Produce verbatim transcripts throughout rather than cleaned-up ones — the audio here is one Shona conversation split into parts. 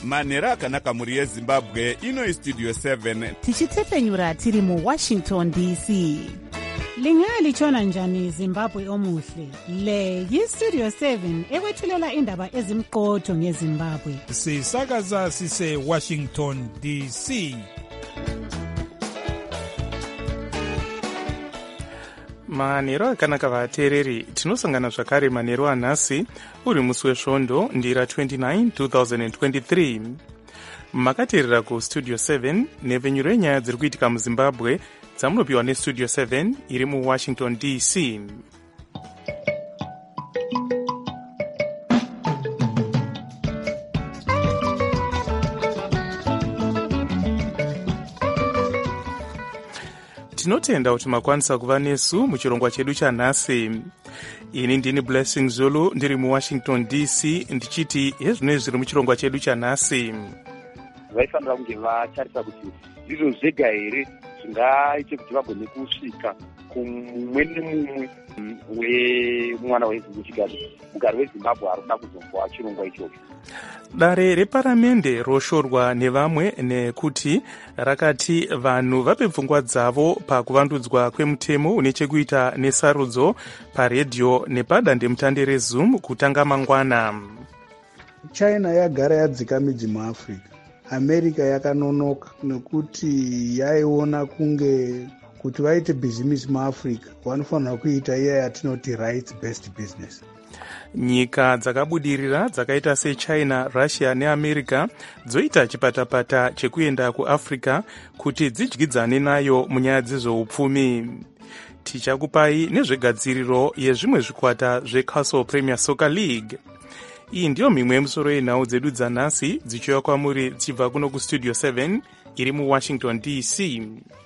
manhero akanaka mhuri yezimbabwe. Ino istudio seven tichitepfenyura tiri muwashington D C. Lingalitshona njani Zimbabwe omuhle? Le yistudio seven ekwethulela indaba ezimqotho ngeZimbabwe. Sisakaza sise Washington D C. manhero akanaka vateereri, tinosangana zvakare manhero anhasi uri musi wesvondo ndira twenty-nine two thousand twenty-three. makateerera kustudio seven nhepfenyuro yenyaya dziri kuitika muzimbabwe dzamunopiwa nestudio seven iri muwashington D C. tinotenda kuti makwanisa kuva nesu muchirongwa chedu chanhasi. Ini ndini Blessing Zulu ndiri muwashington D C ndichiti hezvinoi zviri muchirongwa chedu chanhasi. vaifanira kunge vatarisa kuti zvizvo zvega here zvingaite kuti vagone kusvika kumumwe nemumwe wemwana wechigari mugari wezimbabwe ari kuda kuzombowa chirongwa ichocho. Dare reparamende roshorwa nevamwe nekuti rakati vanhu vape pfungwa dzavo pakuvandudzwa kwemutemo une chekuita nesarudzo paredhiyo nepadandemutande reZoom kutanga mangwana. China yagara yadzika midzi muAfrica. America yakanonoka nekuti yaiona kunge kuti vaite bhizimisi muAfrica vanofanira kuita iya yatinoti rights based business. Nyika dzakabudirira dzakaita seChina, Russia neAmerica dzoita chipatapata chekuenda kuAfrica kuti dzidyidzane nayo munyaya dzezveupfumi. Tichakupai nezvegadziriro yezvimwe zvikwata zveCastle Premier Soccer League. Iyi ndiyo mimwe yemusoro yenhau dzedu dzanhasi dzichiuya kwamuri dzichibva kuno kustudio seven iri muwashington D C.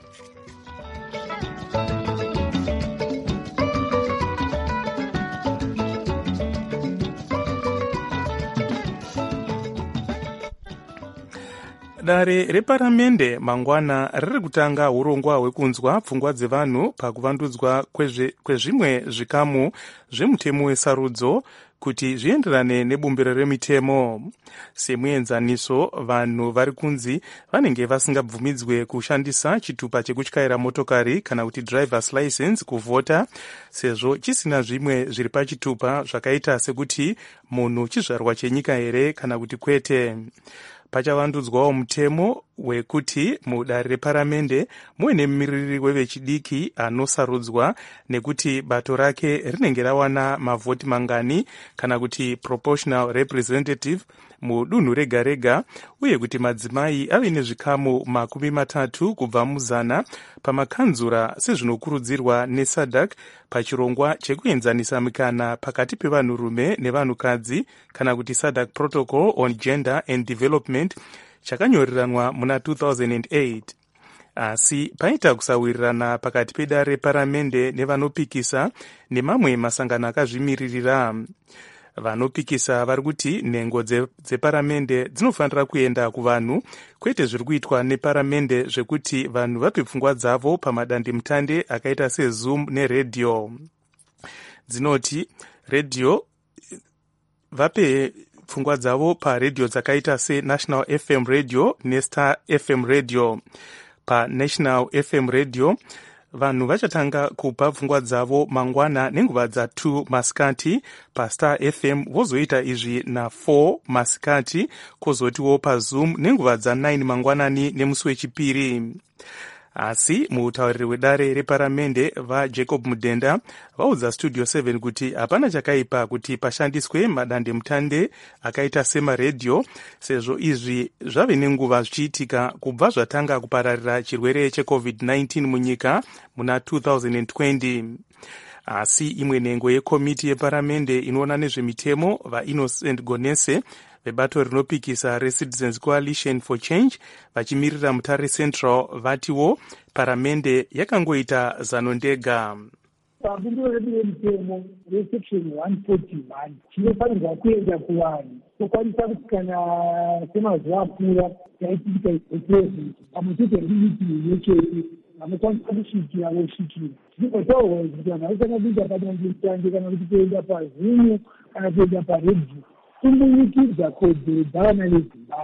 Dare reparamende mangwana riri kutanga urongwa hwekunzwa pfungwa dzevanhu pakuvandudzwa kwezvimwe zvikamu zvemutemo wesarudzo kuti zvienderane nebumbiro remitemo. Semuenzaniso, vanhu vari kunzi vanenge vasingabvumidzwe kushandisa chitupa chekutyaira motokari kana kuti drivers license kuvhota, sezvo chisina zvimwe zviri pachitupa zvakaita sekuti munhu chizvarwa chenyika here kana kuti kwete. Pachavandudzwawo mutemo wekuti mudare reparamende muwe nemumiriri wevechidiki anosarudzwa nekuti bato rake rinenge rawana mavhoti mangani kana kuti proportional representative mudunhu rega rega, uye kuti madzimai ave nezvikamu makumi matatu kubva muzana pamakanzura sezvinokurudzirwa neSADC pachirongwa chekuenzanisa mikana pakati pevanhurume nevanhukadzi kana kuti SADC Protocol on Gender and Development chakanyoriranwa muna two thousand eight. Asi paita kusawirirana pakati pedare reparamende nevanopikisa nemamwe masangano akazvimiririra. Vanopikisa vari kuti nhengo dzeparamende dzinofanira kuenda kuvanhu, kwete zviri kuitwa neparamende zvekuti vanhu vape pfungwa dzavo pamadandemutande akaita seZoom neredhiyo. Dzinoti redhiyo vape pfungwa dzavo paredhiyo dzakaita seNational F M Radio neStar F M Radio. PaNational F M Radio vanhu vachatanga kupa pfungwa dzavo mangwana nenguva dza2 masikati, paStar F M vozoita izvi na4 masikati, kwozotiwo paZoom nenguva dza9 mangwanani nemusi wechipiri. Asi mutauriri wedare reparamende vaJacob Mudenda vaudza studio seven kuti hapana chakaipa kuti pashandiswe madandemutande akaita semaredhiyo, sezvo izvi zvave nenguva zvichiitika kubva zvatanga kupararira chirwere checovid nineteen munyika muna two thousand twenty. Asi imwe nhengo yekomiti yeparamende inoona nezvemitemo vaInnocent Gonese vebato rinopikisa reCitizens Coalition for Change vachimirira Mutare Central vatiwo paramende yakangoita zano ndega. Pabumbiro redu remutemo resection one forty-one chinofanirwa kuenda kuvanhu tokwanisa kuti kana semazuva apfuura yaitika ipresident pamwe chete limiti yechete vanokwanisa kusvikira vosvikira. Zvinotaurwa kuti vanhu vaisana kuita padandemutande kana kuti kuenda paZoom kana kuenda paredhiyo kumbunyikidza kodzero dzavana veZimbabwe.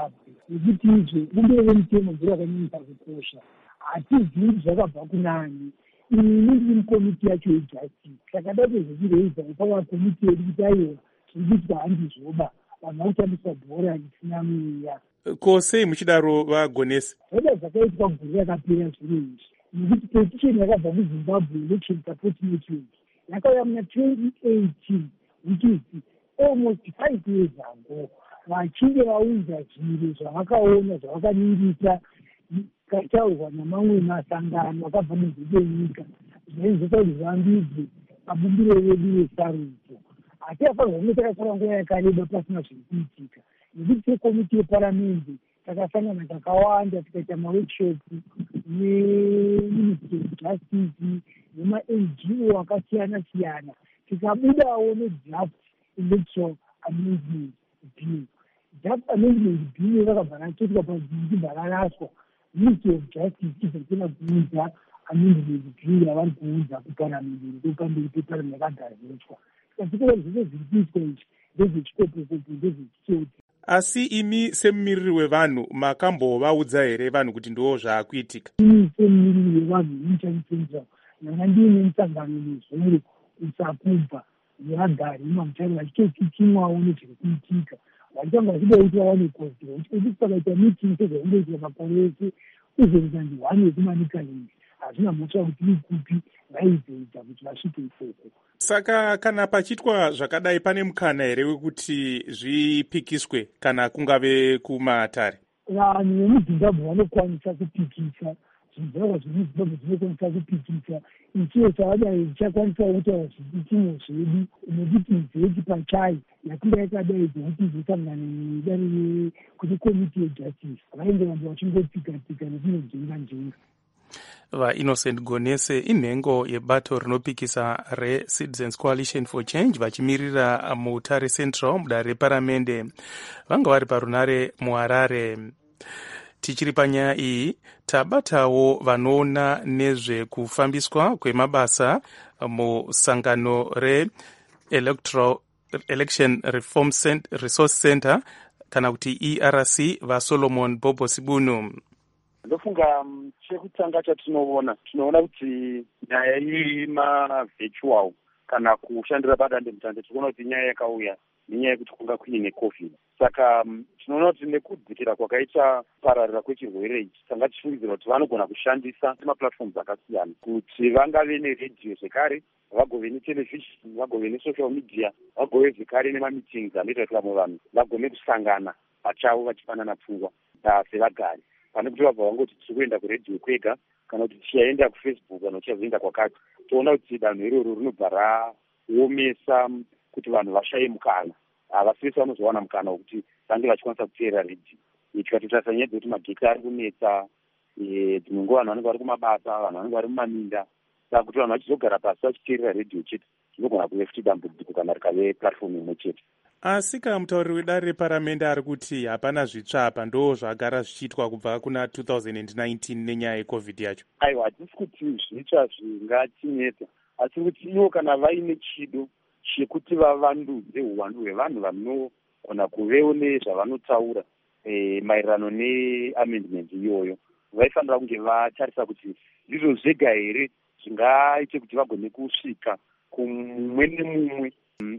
nekuti izvo bumbiro remutemo ndirakanyanyisa kukosha. Hatizivi kuti zvakabva kunani. Ini ndiri mukomiti yacho yejustice, saka datozvichireidza pamakomiti edu kuti aiwa zvikuitwa handizvoba vanhu vakutambisa bhora risina mweya. Ko sei muchidaro vagonesi? Zvada zvakaitwa gore rakapera zviro izvi, nekuti petisheni yakabva kuzimbabwe election support network yakauya muna twenty eighteen, which is almost five years ago, vachinge vaudza zviro zvavakaona zvavakaningisa kataurwa namamwe masangano akabva muzvide nyika zvaizoita kuti zvambidze mabumbiro edu esarudzo. Asi afanirwa kunge takasara nguva yakareba pasina zviri kuitika, nekuti sekomiti yeparamende takasangana kakawanda tikaita maworkshop neministry of justice nema-N G O akasiyana siyana, tikabudawo nedraft electoral amendment bill. Draft amendment bill rakabva ratsvetwa pazvinji bvararaswa. Ministry of Justice izokona kuudza amendment bill yavari kuudza kuparamende ndopamberi peparamende yakagadzirwa. Tikasvikira zvese zviri kuitwa izvi ndezvechikopokopo ndezvechitsotsi. Asi imi semumiriri wevanhu makambovaudza here vanhu kuti ndiwo zvaakuitika? Imi semumiriri wevanhu inichanitsenza nyanga ndiine musangano nezuro usakubva nevagari mamutare vachitotitimwawo nezviri kuitika. Vachitanga vachida kuti vawane kodzero kuti pakaita meeting sezvakungoitwa makore ese kuzoita ndihwani yekumanikalingi hazvina mhosva kuti ikupi vaizoita kuti vasvike ikoko. Saka kana pachiitwa zvakadai pane mukana here wekuti zvipikiswe kana kungave kumatare? Vanhu vemuzimbabwe vanokwanisa kupikisa zvizvarwa zvemuzimbabwe zvinokwanisa kupikisa. Ichiwo chavadai zvichakwanisawo kutaura zvipikimo zvedu nekuti nzeti pachayo yakanga yakadaidzwa kuti izosangana nedare kuti komiti yejustice vainge vanhu vachingotsika-tsika nekunodzinga njenga. VaInnocent Gonese inhengo yebato rinopikisa reCitizens Coalition for Change vachimirira muutare central mudare reparamende vanga vari parunare muHarare. Tichiri panyaya iyi tabatawo vanoona nezvekufambiswa kwemabasa musangano reElectoral Election Reform Center, Resource Center kana kuti E R C vaSolomon Bobo Sibunu. Ndofunga chekutanga chatinoona tinoona kuti nyaya yemavirtual kana kushandira padandemutande tinoona kuti nyaya yakauya nenyaya yekuti kunga kuine covid. Saka tinoona kuti nekudzikira kwakaita pararira kwechirwere ichi tanga tichifungidzira kuti vanogona kushandisa maplatforms akasiyana kuti vangave neredhiyo zvekare, vagove netelevhishini, vagove nesocial media, vagove zvekare nemameetings anoita kuti vamwe vanhu vagone kusangana pachavo vachipanana pfungwa sevagari, pane kuti vabva vangoti tiri kuenda kuredhiyo kwega kana kuti tichaenda kufacebook kana tichazoenda kwakati. Toona kuti danho iroro rinobva raomesa kuti vanhu vashaye mukana, havasi vese vanozowana mukana wekuti vange vachikwanisa kuteera redhiyo. Tikatotarisa nyaya dzekuti magekisi ari kunetsa, dzimwe nguva vanhu vanenge vari kumabasa, vanhu vanenge vari mumaminda, saka kuti vanhu vachizogara pasi vachiteerera redhiyo chete zvinogona kuve futi dambudziko kana rikave platform imwe chete. Asi kana mutauriri wedare reparamende ari kuti hapana zvitsva apa ndo zvagara zvichiitwa kubva kuna two thousand nineteen nenyaya yecovid yacho. Aiwa, hatisi kuti zvitsva zvingatinetsa, asi kuti ivo kana vaine chido chekuti vavandudze uwandu hwevanhu vanogona kuvewo nezvavanotaura e, maererano neamendment iyoyo, vaifanira kunge vatarisa kuti ndizvo zvega here zvingaite kuti vagone kusvika kumwe nemumwe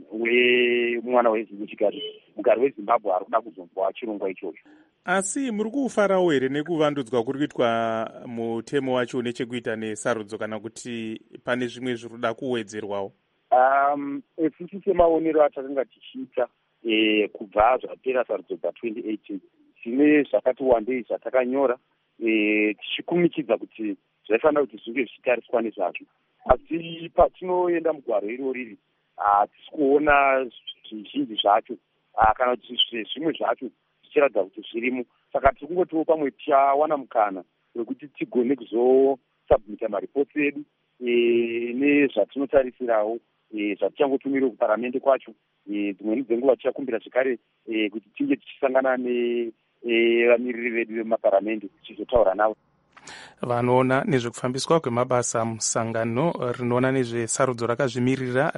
wemwana wechigari mugari weZimbabwe ari kuda kuzombowa chirongwa ichocho. Asi muri kufarawo here nekuvandudzwa kuri kuitwa mutemo wacho nechekuita nesarudzo kana kuti pane zvimwe zviri kuda kuwedzerwawo? Um, isusu semaonero atakanga tichiita e, kubva zvapera sarudzo dza twenty eighteen tine zvakati wandei zvatakanyora e, tichikumikidza kuti zvaifanira kuti zvinge zvichitariswa nezvazvo, asi patinoenda mugwaro iro riri hatisi kuona zvizhinji zvacho kana kuti zvimwe zvacho zvichiratidza kuti zvirimo. Saka tiri kungotiwo pamwe tichawana mukana wekuti tigone kuzosubmita maripoti edu e, nezvatinotarisirawo e, zvatichangotumiriwo kuparamende kwacho. E, dzimweni dzenguva tichakumbira zvekare e, kuti tinge tichisangana nevamiriri vedu vemaparamende tichizotaura navo. Vanoona nezvekufambiswa kwemabasa musangano rinoona nezvesarudzo rakazvimirira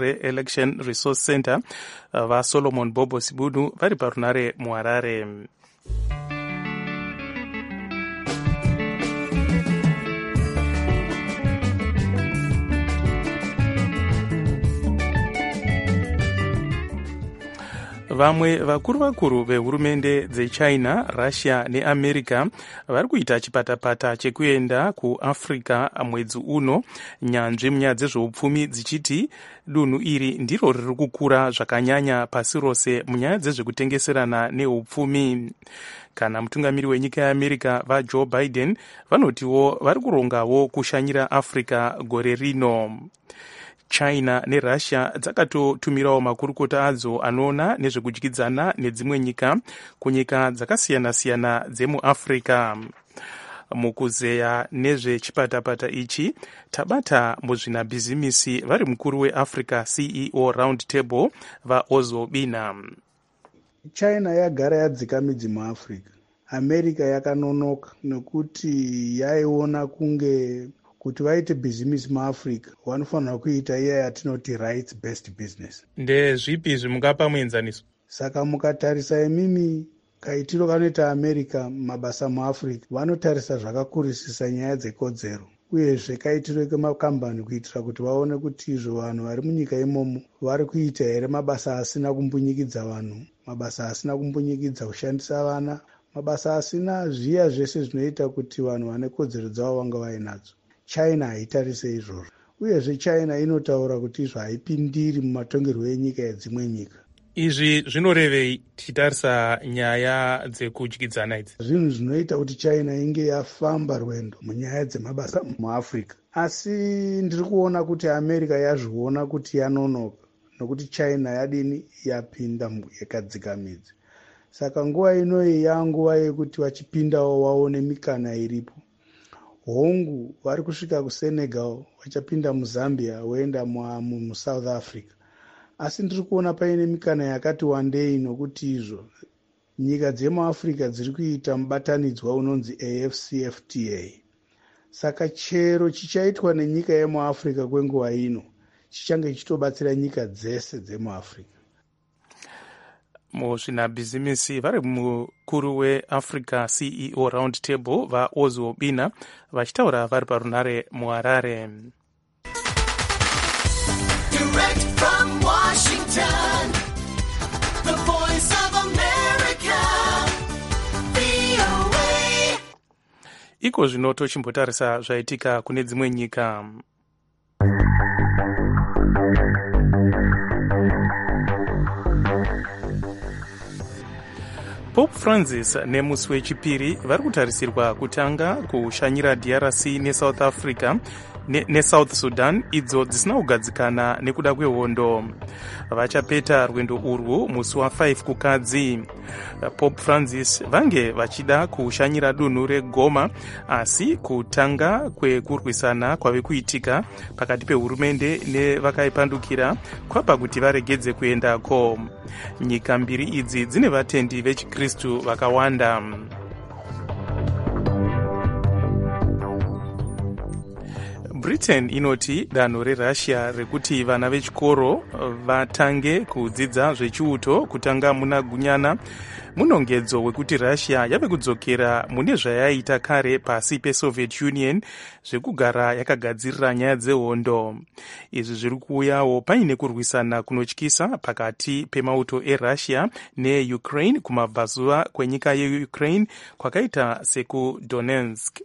reElection Resource Center vaSolomon Bobo Sibunu vari parunare muHarare. Vamwe vakuru vakuru vehurumende dzechina, Russia neAmerica vari kuita chipatapata chekuenda kuAfrica mwedzi uno, nyanzvi munyaya dzezveupfumi dzichiti dunhu iri ndiro riri kukura zvakanyanya pasi rose munyaya dzezvekutengeserana neupfumi. Kana mutungamiri wenyika yeAmerica vaJoe Biden vanotiwo vari kurongawo kushanyira Africa gore rino. China neRussia dzakatotumirawo makurukota adzo anoona nezvekudyidzana nedzimwe nyika kunyika dzakasiyana-siyana dzemuAfrica. Mukuzeya nezvechipatapata ichi tabata muzvinabhizimisi vari mukuru weAfrica C E O Round Table vaOzwo Bina. China yagara yadzika midzi muAfrica. America yakanonoka nekuti yaiona kunge kuti vaite bhizimisi muAfrica vanofanira kuita iya yatinoti rights based business. Ndezvipi zvimungapa muenzaniso? Saka mukatarisa imimi kaitiro kanoita America mabasa muAfrica vanotarisa zvakakurisisa nyaya dzekodzero uyezve kaitiro kemakambani kuitira kuti vaone kuti izvo vanhu vari munyika imomo vari kuita here mabasa asina kumbunyikidza vanhu, mabasa asina kumbunyikidza kushandisa vana, mabasa asina zviya zvese zvinoita kuti vanhu vane kodzero dzavo vanga vainadzo. China haitarise izvozvo, uyezve China inotaura kuti izvo haipindiri mumatongerwo enyika yedzimwe nyika. Izvi zvinorevei tichitarisa nyaya dzekudyidzana idzi? Zvinhu zvinoita kuti China inge yafamba rwendo munyaya dzemabasa muAfrica. Asi ndiri kuona kuti America yazviona kuti yanonoka nokuti China yadini yapinda yakadzika midzi. Saka nguva inoyi yanguva yekuti vachipindawo waone mikana iripo. Hongu vari kusvika kuSenegal, vachapinda muZambia, voenda muSouth Africa. Asi ndiri kuona paine mikana yakati wandei nokuti izvo nyika dzemuAfrica dziri kuita mubatanidzwa unonzi A F C F T A. Saka chero chichaitwa nenyika yemuAfrica kwenguva ino chichange chitobatsira nyika dzese dzemuAfrica. Muzvinabhizimisi vari mukuru weAfrica C E O Round Table vaOzwo Bina vachitaura vari parunare muHarare. Direct from Washington, the voice of America, V O A. Iko zvino tochimbotarisa zvaitika kune dzimwe nyika. Pope Francis nemusi wechipiri vari kutarisirwa kutanga kushanyira D R C neSouth Africa neSouth Sudan idzo dzisina kugadzikana nekuda kwehondo. Vachapeta rwendo urwu musi wa5 kukadzi. Pope Francis vange vachida kushanyira dunhu reGoma, asi kutanga kwekurwisana kwave kuitika pakati pehurumende nevakaipandukira kwapa kuti varegedze kuendako. Nyika mbiri idzi dzine vatendi vechikristu vakawanda. Britain inoti danho reRussia rekuti vana vechikoro vatange kudzidza zvechiuto kutanga muna gunyana munongedzo wekuti Russia yave kudzokera mune zvayaita kare pasi peSoviet Union zvekugara yakagadzirira nyaya dzehondo. Izvi zviri kuuyawo paine kurwisana kunotyisa pakati pemauto eRussia neUkraine kumabvazuva kwenyika yeUkraine kwakaita sekuDonetsk.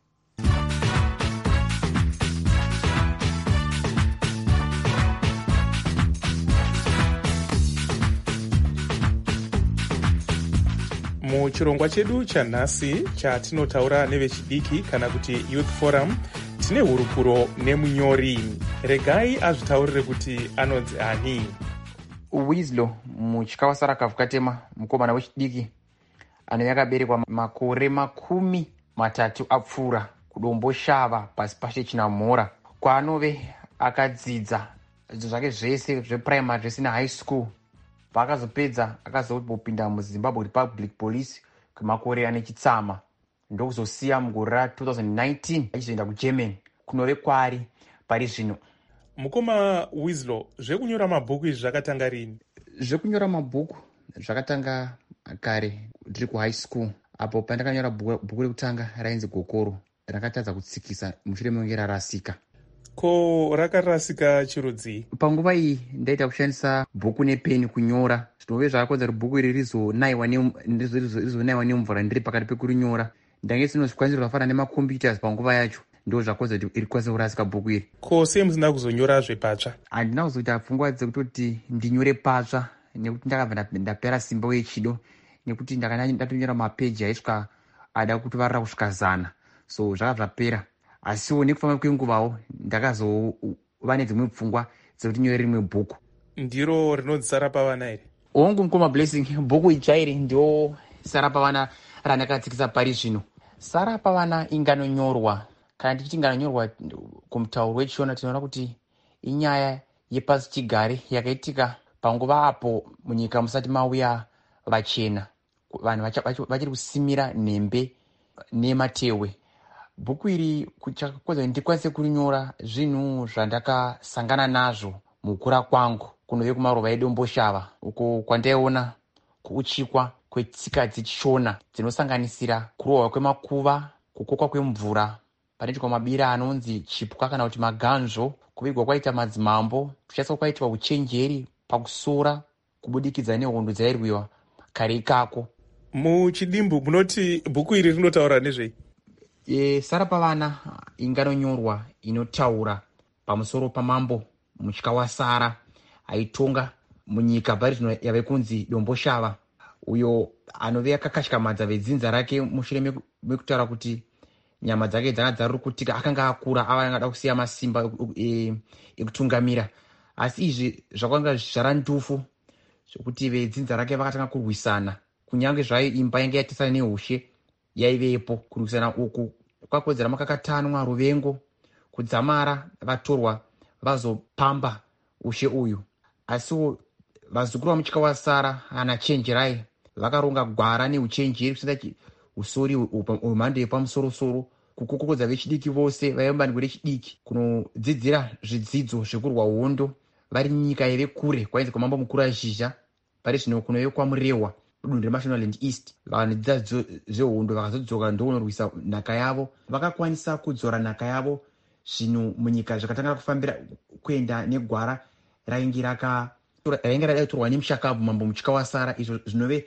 Muchirongwa chedu chanhasi chatinotaura nevechidiki kana kuti Youth Forum, tine hurukuro nemunyori. Regai azvitaurire kuti anonzi ani. Winslow muchikawasara kavukatema mukomana wechidiki ano yakaberekwa makore makumi matatu apfuura kudombo shava pasi pashe chinamhora kwaanove akadzidza zvinhu zvake zvese zveprimary zvese nehigh school. Paakazopedza akazopinda muZimbabwe Republic Police kwemakore ane chitsama ndokuzosiya mugore ra2019 achizoenda kuGermany kunove kwari pari zvino. Mukoma Winslow, zvekunyora mabhuku izvi zvakatanga rini? Zvekunyora mabhuku zvakatanga kare ndiri kuhigh school, apo pandakanyora bhuku rekutanga rainzi Gokoro, rakatadza kutsikisa mushure mekunge rarasika. Ko rakarasika chirudzi? Panguva iyi ndaita kushandisa bhuku nepeni kunyora, zvinove zvakakonza kuti bhuku iri rizonayiwa nemvura ndiri pakati pekurinyora. Ndange sino zvikwanisiro zvakafanana nemacomputers panguva yacho, ndo zvakonza kuti rikwanise kurasika bhuku iri. Ko sei musina kuzonyorazve patsva? Handina kuzoita pfungwa dzekutoti ndinyore patsva, nekuti ndakabva ndapera simba uye chido, nekuti ndakanga ndatonyora mapeji aisvika ada kutovarira kusvika zana, so zvakabva zvapera. Asiwo nekufamba kwenguvawo ndakazova nedzimwe pfungwa dzekuti nyore rimwe bhuku. Ndiro rinonzi Sarapa Vana here? Ongu mukoma Blessing, bhuku ichairi ndio Sarapa Vana randakatsikisa pari zvino. Sarapa Vana inganonyorwa, kana tichiti inganonyorwa kumutauro wechishona, tinoona kuti inyaya yepasi chigare yakaitika panguva apo munyika musati mauya vachena, vanhu vachiri kusimira nhembe nematehwe. Bhuku iri chakakonza ndikwanise kurinyora zvinhu zvandakasangana nazvo mukura kwangu kunove kumarova edomboshava, uko kwandaiona kuuchikwa kwetsika dzechishona dzinosanganisira kurohwa kwemakuva, kukokwa kwemvura, panoitwa mabira anonzi chipwa kana kuti maganzvo, kuvigwa kwaita madzimambo, kushandiswa kwaitwa uchenjeri pakusora kubudikidza nehondo dzairwiwa kare ikako. Muchidimbu munoti bhuku iri rinotaura nezvei? E, Sarapa Vana inganonyorwa inotaura pamusoro pamambo mutya waSara aitonga munyika pari zvino yave kunzi Domboshava, uyo anove akakashikamadza vedzinza rake mushure mekutaura kuti nyama dzake dzanga dzari kutika, akanga akura, ava angada kusiya masimba ekutungamira. Asi izvi zvakanga zvarandufu zvokuti vedzinza rake vakatanga kurwisana, kunyange zvayo imba yange yatisana neushe yaivepo. Kurwisana uku kwakodzera makakatanwa ruvengo, kudzamara vatorwa vazopamba ushe uyu. Asiwo vazukuru vamutyika waSara ana chenjerai vakaronga gwara neuchenjeri kusenda usori hwemhando yepamusorosoro, kukokodza vechidiki vose vaibandiko rechidiki kunodzidzira zvidzidzo zvekurwa hondo vari nyika yeve kure kwainzi kwamambo mukuru azhizha, pari zvino kunove kwamurehwa kudunhu reMashonaland East. Vakanodzidza zvehondo vakazodzoka ndounorwisa nhaka yavo, vakakwanisa kudzora nhaka yavo. Zvino munyika zvakatanga kufambira kuenda negwara rainge raka rainge radaitorwa nemushakabvu mambo mutyika waSara. Izvo zvinove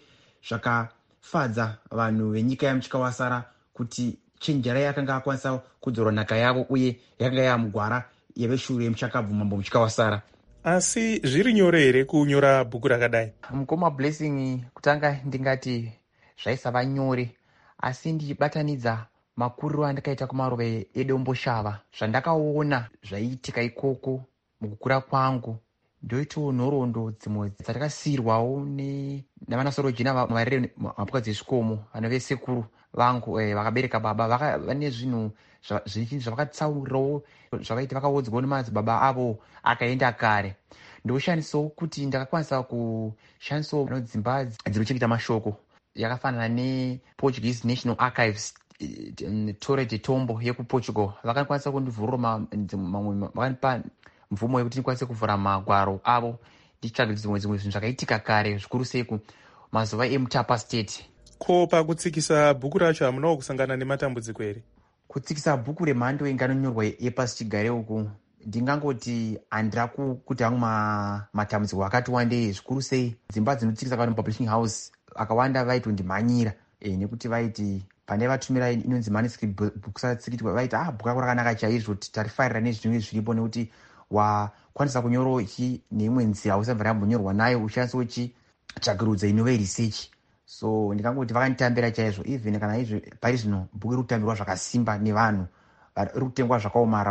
zvakafadza vanhu venyika yamutyika waSara kuti chenjerai yakanga akwanisa kudzora nhaka yavo uye yakanga yamugwara yeveshure yemushakabvu mambo mutyika waSara. Asi zviri nyore here kunyora bhuku rakadai? Mukoma Blessing, kutanga ndingati zvaisava nyore, asi ndichibatanidza makuriro andakaita kumarova edomboshava, zvandakaona zvaiitika ikoko mukukura kwangu, ndoitawo nhoroondo dzimwe dzandakasiyirwawo navanasorojina varere mapwa dzezvikomo, vana vesekuru vangu eh, vakabereka baba, vane zvinhu zvizhinji zvavakatsaurirawo zvavaiti vakaudzwawo nemadzibaba avo akaenda kare. Ndoshandisawo kuti ndakakwanisa kushandisawo dzimba dzinochengeta mashoko yakafanana nePortuguese National Archives, Torre de Tombo yekuPortugal. Vakakwanisa kundivhurira mamwe, vakanipa mvumo yekuti ndikwanise kuvhura magwaro avo ndichitsvaga dzimwe dzimwe zvinhu zvakaitika kare, zvikuru sei mazuva eMutapa State. Ko pakutsikisa bhuku racho hamunawo kusangana nematambudziko here? Kutsikisa bhuku remhando inganonyorwa yepasi chigare uku, ndingangoti handira kuti hangu matambudziko akati wandei, zvikuru sei dzimba dzinotsikisa kana publishing house akawanda vaitondimhanyira e, nekuti vaiti pandai vatumira inonzi manuscript books atsikitwa, vaiti ah bhuku rako rakanaka chaizvo, tarifarira nezvinenge zviripo, nekuti wakwanisa kunyora ichi neimwe nzira usabva rambonyorwa nayo, ushandisewo chi tsvagirudza inove research. So ndingangoti vakanditambira chaizvo, even kana izvo pari zvino bhuku iri kutambirwa zvakasimba nevanhu, iri kutengwa zvakaomara,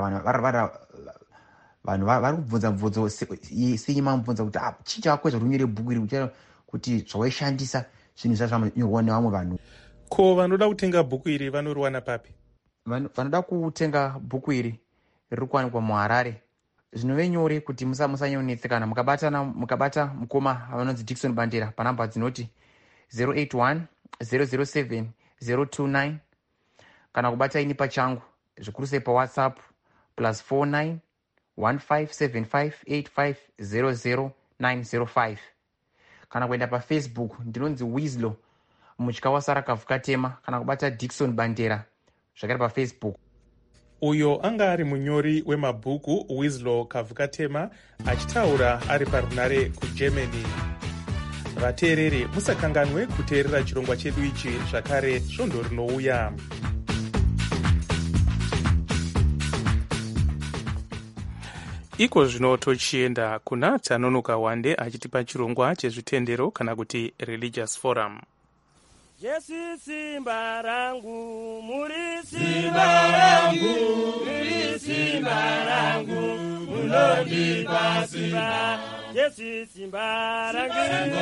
vanhu vari kubvunza mubvunzo sei mamubvunza kuti ah chii chakakwezva kuti unyore bhuku iri, uchaita kuti zvawaishandisa zvinhu zvazvanyorwa nevamwe vanhu. Ko vanoda kutenga bhuku iri vanoriwana papi? Vanoda kutenga bhuku iri riri kuwanikwa muHarare. Zvinove nyore kuti musanyonetsekana, mukabatana mukabata mukoma vanonzi Dickson Bandera panhamba dzinoti zero eight one zero zero seven zero two nine, kana kubata ini pachangu zvikuru sei paWhatsApp plus four nine one five seven five eight five zero zero nine zero five, kana kuenda paFacebook ndinonzi Weaslo muchikawa sara kavhu katema kana kubata Dickson Bandera zvakare pafacebook. Uyo anga ari munyori wemabhuku Winslow Kavukatema achitaura ari parunare kuGermany. Vateereri, musakanganwe kuteerera chirongwa chedu ichi zvakare svondo rinouya. Iko zvino tochienda kuna Tanonoka Wande achitipa chirongwa chezvitendero kana kuti Religious Forum. Jesu simba rangu, muri simba rangu, muri simba rangu, munondipa simba. Jesu simba rangu,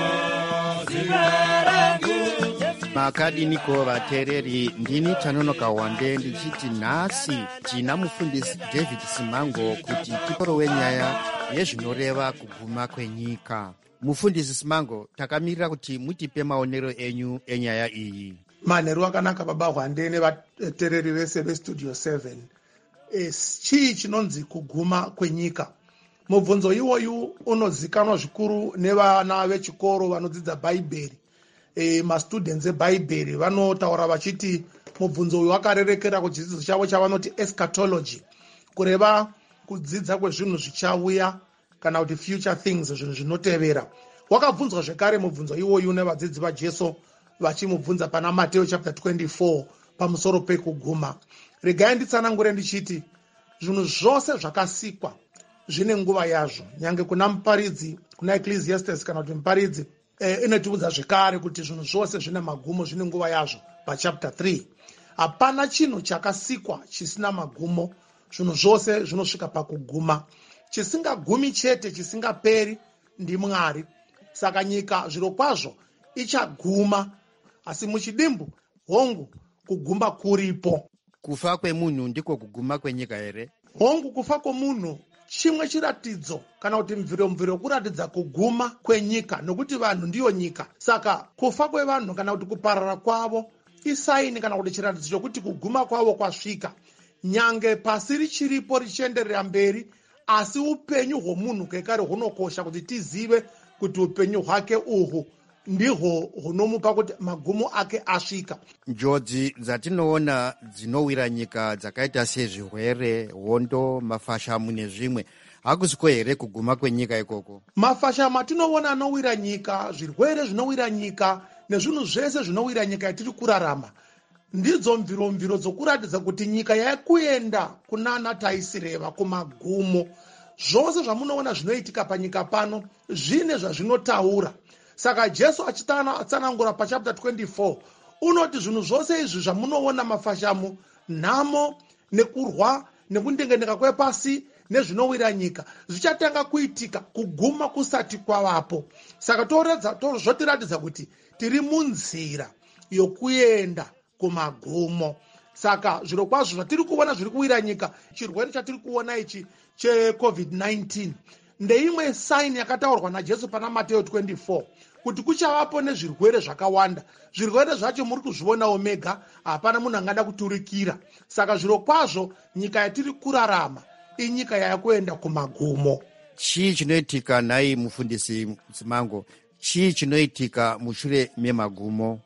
simba rangu. Makadiniko vateereri, ndini Tanonoka Wande ndichiti nhasi tina mufundisi David Simango kuti tiporowe nyaya yezvinoreva kuguma kwenyika. Mufundisi Simango, takamirira kuti mutipe maonero enyu enyaya iyi. Manheru akanaka baba Wande nevateereri vese vestudio seven. E, chii chinonzi kuguma kwenyika? Mubvunzo iwoyu unozikanwa zvikuru nevana vechikoro vanodzidza bhaibheri. E, mastudents ebhaibheri vanotaura vachiti mubvunzo uyu wakarerekera kuchidzidzo chavo chavanoti eschatology, kureva kudzidza kwezvinhu zvichauya kana kuti future things, zvinhu zvinotevera. Wakabvunzwa zvekare mubvunzo iwoyu nevadzidzi vaJesu vachimubvunza pana Mateo chapter twenty-four pamusoro pekuguma. Regai nditsanangure ndichiti zvinhu zvose zvakasikwa zvine nguva yazvo. Nyange kuna muparidzi, kuna Ecclesiastes kana kuti muparidzi eh, inotiudza zvekare kuti zvinhu zvose zvine magumo zvine nguva yazvo pachapter three. Hapana chinhu chakasikwa chisina magumo, zvinhu zvose zvinosvika pakuguma. Chisingagumi chete, chisingaperi ndi Mwari. Saka nyika zviro kwazvo ichaguma, asi muchidimbu hongu kuguma kuripo. Kufa kwemunhu ndiko kuguma kwenyika here? Hongu kufa kwemunhu chimwe chiratidzo kana kuti mviro mviro kuratidza kuguma kwenyika, nokuti vanhu ndiyo nyika. Saka kufa kwevanhu kana kuti kuparara kwavo isaini kana kuti chiratidzo chokuti kuguma kwavo kwasvika. Nyange pasi richiripo richienderera mberi, asi upenyu hwomunhu kekare hunokosha kuti tizive kuti upenyu hwake uhwu ndihwo hunomupa kuti magumo ake asvika. Njodzi dzatinoona dzinowira nyika dzakaita sezvirwere, hondo, mafashamu nezvimwe, hakusiko here kuguma kwenyika ikoko? Mafashamu atinoona anowira nyika, zvirwere zvinowira nyika nezvinhu zvese zvinowira nyika yatiri kurarama, ndidzo mviro mviro dzokuratidza kuti nyika yakuenda kunana taisireva kumagumo. Zvose zvamunoona zvinoitika panyika pano zvine zvazvinotaura. Saka Jesu achitsanangura pachapter twenty-four unoti zvinhu zvose izvi zvamunoona, mafashamu, nhamo, nekurwa, nekundengeneka kwepasi nezvinowira nyika, zvichatanga kuitika kuguma kusati kwavapo. Saka zvotiratidza kuti tiri munzira yokuenda kumagumo. Saka zviro kwazvo zvatiri kuona zviri kuwira nyika, chirwere chatiri kuona ichi checovid nineteen ndeimwe saini yakataurwa naJesu pana Mateo twenty-four kuti kuchavapo nezvirwere zvakawanda. Zvirwere zvacho muri kuzvionawo mega, hapana munhu angada kuturikira. Saka zviro kwazvo nyika yatiri kurarama inyika yakuenda kumagumo. Chii chinoitika nhai mufundisi Simango? Chii chinoitika mushure memagumo?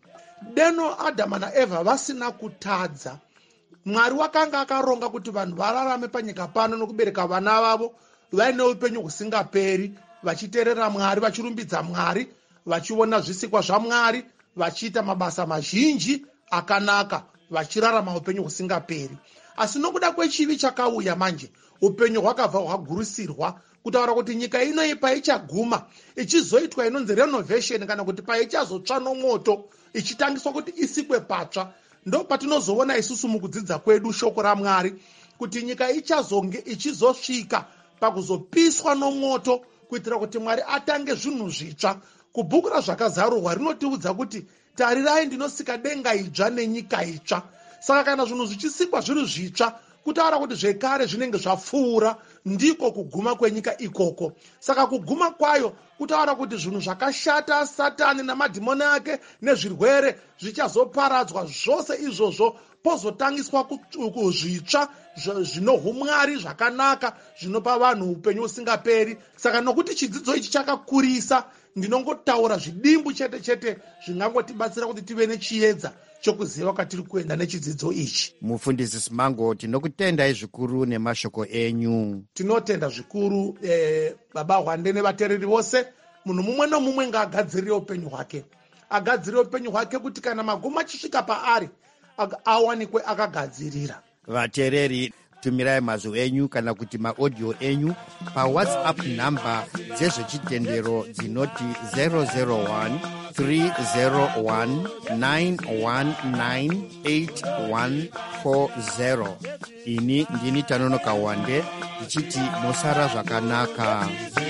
Deno Adama naEvha vasina kutadza. Mwari wakanga akaronga kuti vanhu vararame panyika pano nokubereka vana vavo vaine upenyu husingaperi, vachiteerera Mwari, vachirumbidza Mwari, vachiona zvisikwa zvaMwari, vachiita mabasa mazhinji akanaka, vachirarama upenyu husingaperi. Asi nokuda kwechivi chakauya manje, upenyu hwakabva hwagurusirwa, kutaura kuti nyika ino paichaguma ichizoitwa inonzi renovation kana kuti paichazotsva nomoto ichitangiswa kuti isikwe patsva, ndo patinozoona isusu mukudzidza kwedu shoko raMwari kuti nyika ichazonge ichizosvika pakuzopiswa nomoto kuitira kuti Mwari atange zvinhu zvitsva. Kubhuku razvakazarurwa rinotiudza kuti tarirai ndinosika denga idzva nenyika itsva. Saka kana zvinhu zvichisikwa zviri zvitsva, kutaura kuti zvekare zvinenge zvapfuura, ndiko kuguma kwenyika ikoko. Saka kuguma kwayo kutaura kuti zvinhu zvakashata, Satani namadhimoni ake nezvirwere zvichazoparadzwa, zvose izvozvo pozotangiswa kuzvitsva zvinohumwari zvakanaka zvinopa vanhu upenyu usingaperi. Saka nokuti chidzidzo ichi chakakurisa, ndinongotaura zvidimbu chete chete zvingangotibatsira kuti tive nechiedza chokuziva kwatiri kuenda nechidzidzo ichi. Mufundisi Simango, tinokutendai zvikuru nemashoko enyu. Tinotenda zvikuru eh, baba Hwande nevateereri vose. Munhu mumwe nomumwe ngaagadzirire upenyu hwake, agadzirire upenyu hwake kuti kana magumo achisvika paari awanikwe akagadzirira. Vateereri, tumirai mazwi enyu kana kuti maaudio enyu pawhatsapp namba dzezvechitendero dzinoti zero zero one three zero one nine one nine eight one four zero. Ini ndini Tanonoka Wande ndichiti musara zvakanaka.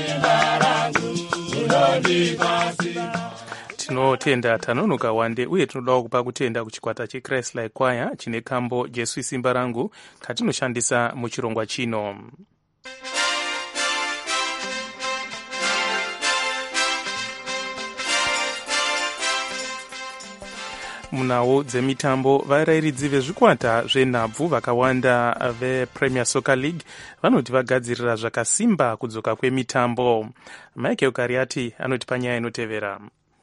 Tinotenda Tanonoka Wande uye tinodawo kupa kutenda kuchikwata cheChrist-like Choir chine kambo Jesu Simba Rangu katinoshandisa muchirongwa chino. Munao dzemitambo, varairidzi vezvikwata zvenhabvu vakawanda vePremier Soccer League vanoti vagadzirira zvakasimba kudzoka kwemitambo. Michael Kariati anoti panyaya inotevera.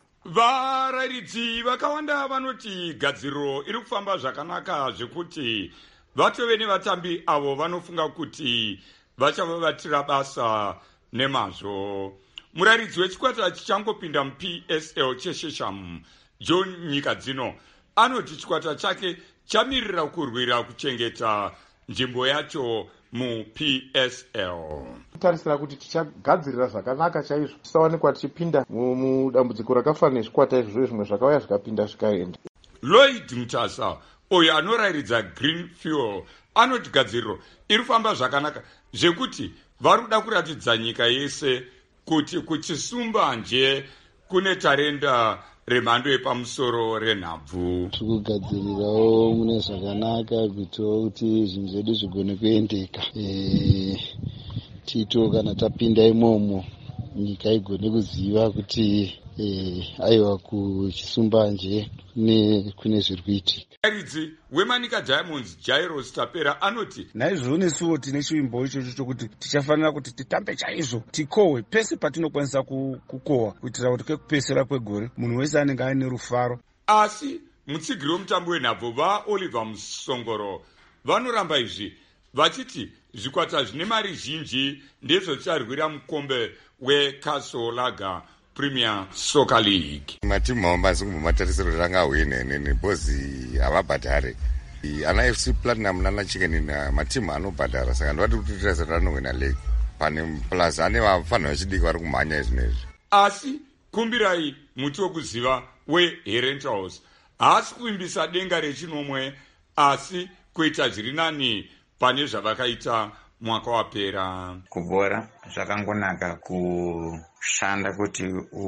Varairidzi vakawanda vanoti gadziriro iri kufamba zvakanaka zvekuti vatove nevatambi avo vanofunga kuti vachavavatira basa nemazvo. Murairidzi wechikwata chichangopinda muP S L cheShesham, John Nyikadzino, anoti chikwata chake chamirira kurwira kuchengeta nzvimbo yacho muP S L. Tarisira kuti tichagadzirira zvakanaka chaizvo tisawanikwa tichipinda mudambudziko rakafanana nezvikwata izvo zvimwe zvakauya zvikapinda zvikaenda. Lloyd Mutasa, uyo anorairidza Green Fuel, anoti gadziriro iri kufamba zvakanaka zvekuti vari kuda kuratidza nyika yese kuti kuchisumba nje kune tarenda remhando yepamusoro renhabvu. Tikugadzirirawo mune zvakanaka kuitirawo kuti zvinhu zvedu zvigone kuendeka. E, tito kana tapinda imomo nyika igone kuziva kuti e, aiwa kuchisumba nje kune zviri kuitika. Murairidzi weManika Diamonds Jairos Tapera anoti naizvozvo nesuwo tine chivimbo ichocho chokuti tichafanira kuti titambe chaizvo, tikohwe pese patinokwanisa kukohwa kuitira kuti kekupesera kwegore munhu wese anenge aine rufaro. Asi mutsigiri womutambo wenhabvu vaOliver Musongoro vanoramba izvi vachiti zvikwata zvine mari zhinji ndizvo zvicharwira mukombe weCastle Lager Premier Soccer League. Matimu hawambasi kumbomatarisiro kuti angahwine nene bhozi havabhadhare. Ana F C Platinum nana Chicken na matimu anobhadhara saka ndovati kuti titirasa kuti anowina league. Pane plus ane vafanira vechidiki vari kumhanya izvinezvi. Asi kumbirai muti wokuziva weHerentals haasi kuimbisa denga rechinomwe asi kuita zviri nani pane zvavakaita mwaka wapera. Kubhora zvakangonaka kushanda kuti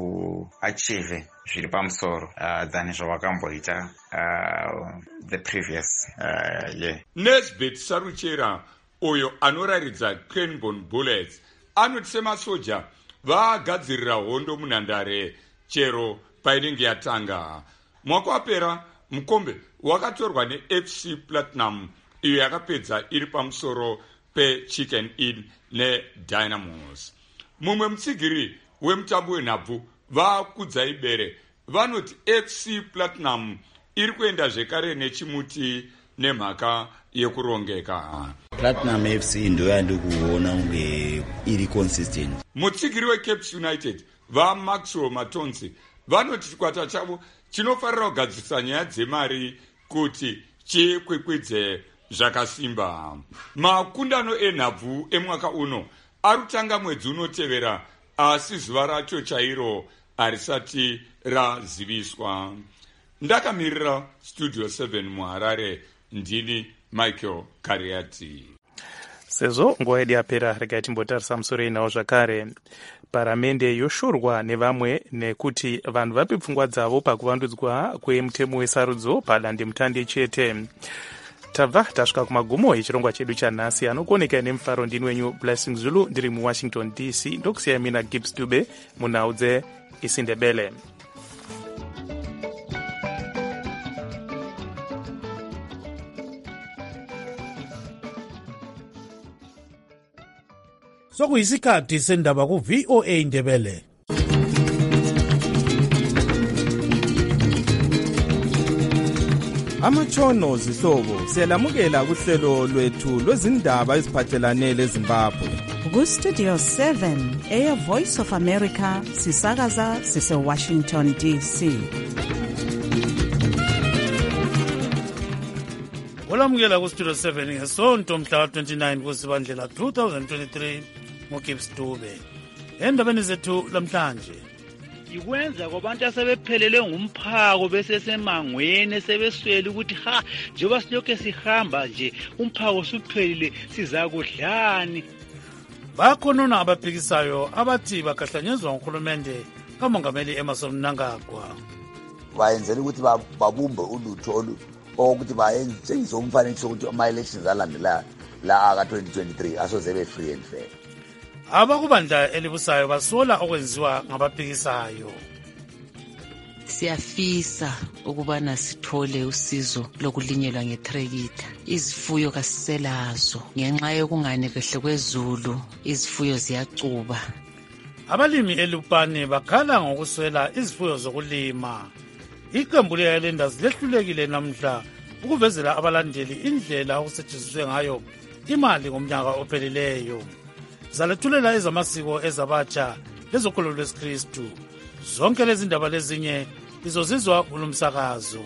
uachieve zviri pamusoro uh, than zvawakamboita uh, the previous uh, yeah. Nesbet Saruchera uyo anoraridza Cranbourne Bullets anoti semasoja vagadzirira hondo munhandare chero painenge yatanga. Mwaka wapera mukombe wakatorwa neF C Platinum iyo yakapedza iri pamusoro peChicken Inn neDynamos. Mumwe mutsigiri wemutambo wenhabvu vakudzai bere vanoti F C Platinum iri kuenda zvekare nechimuti nemhaka yekurongeka. Platinum F C ndo yandi kuona unge iri consistent. Mutsigiri weCapes United vaMaxwell Matonzi vanoti chikwata chavo chinofarira kugadzirisa nyaya dzemari kuti chikwikwidze zvakasimba. Makundano enhabvu emwaka uno arutanga mwedzi unotevera asi zuva racho chairo harisati raziviswa. Ndakamirira Studio seven muHarare, ndini Michael Kariati. Sezvo nguva yedu yapera, regai timbotarisa musoro inawo zvakare. Paramende yoshorwa nevamwe nekuti vanhu vape pfungwa dzavo pakuvandudzwa kwemutemo wesarudzo padandemutande chete. Tabva tasvika kumagumo echirongwa chedu chanhasi. Anokuoneka nemufaro ndini wenyu Blessing Zulu, ndiri muWashington D C. Ndokusiyai mina Gibbs Dube munhau dzeIsindebele. Sokuyisikhathi sendaba ku V O A Indebele. amatshono zihlobo siyalamukela kuhlelo lwethu lwezindaba eziphathelane leZimbabwe. Ku-Studio seven, Air Voice of America, sisakaza sise-Washington D C. olamukela ku-Studio seven ngesonto mhla twenty-nine kusibandlela two thousand twenty-three ngoGibbs Dube. Endabeni zethu lamhlanje, ikwenza kwabantu asebephelele ngumphako besesemangweni sebeswele ukuthi ha njengoba silokhe sihamba nje umphako usuphelile sizakudlani. bakhonona abaphikisayo abathi bakahlanyezwa nguhulumende kamongameli Emmerson Mnangagwa. bayenzela ukuthi babumbe ulutho okuthi bayenzise umfanekiso ukuthi ama-elections alandelayo la aka twenty twenty-three asoze be free and fair. abakubandla elibusayo basola okwenziwa ngabaphikisayo. Siyafisa ukubana sithole usizo lokulinyelwa ngetrekita. Izifuyo kasiselazo ngenxa yokungani kahle kwezulu, izifuyo ziyacuba. abalimi elupane bakhala ngokuswela izifuyo zokulima. iqembu leyalendazi lehlulekile namhla ukuvezela abalandeli indlela okusetshenziswe ngayo imali ngomnyaka ophelileyo. zalethulela ezamasiko ezabatsha lezokholo lwesikristu. zonke lezi ndaba lezinye lizozizwa kulomsakazo.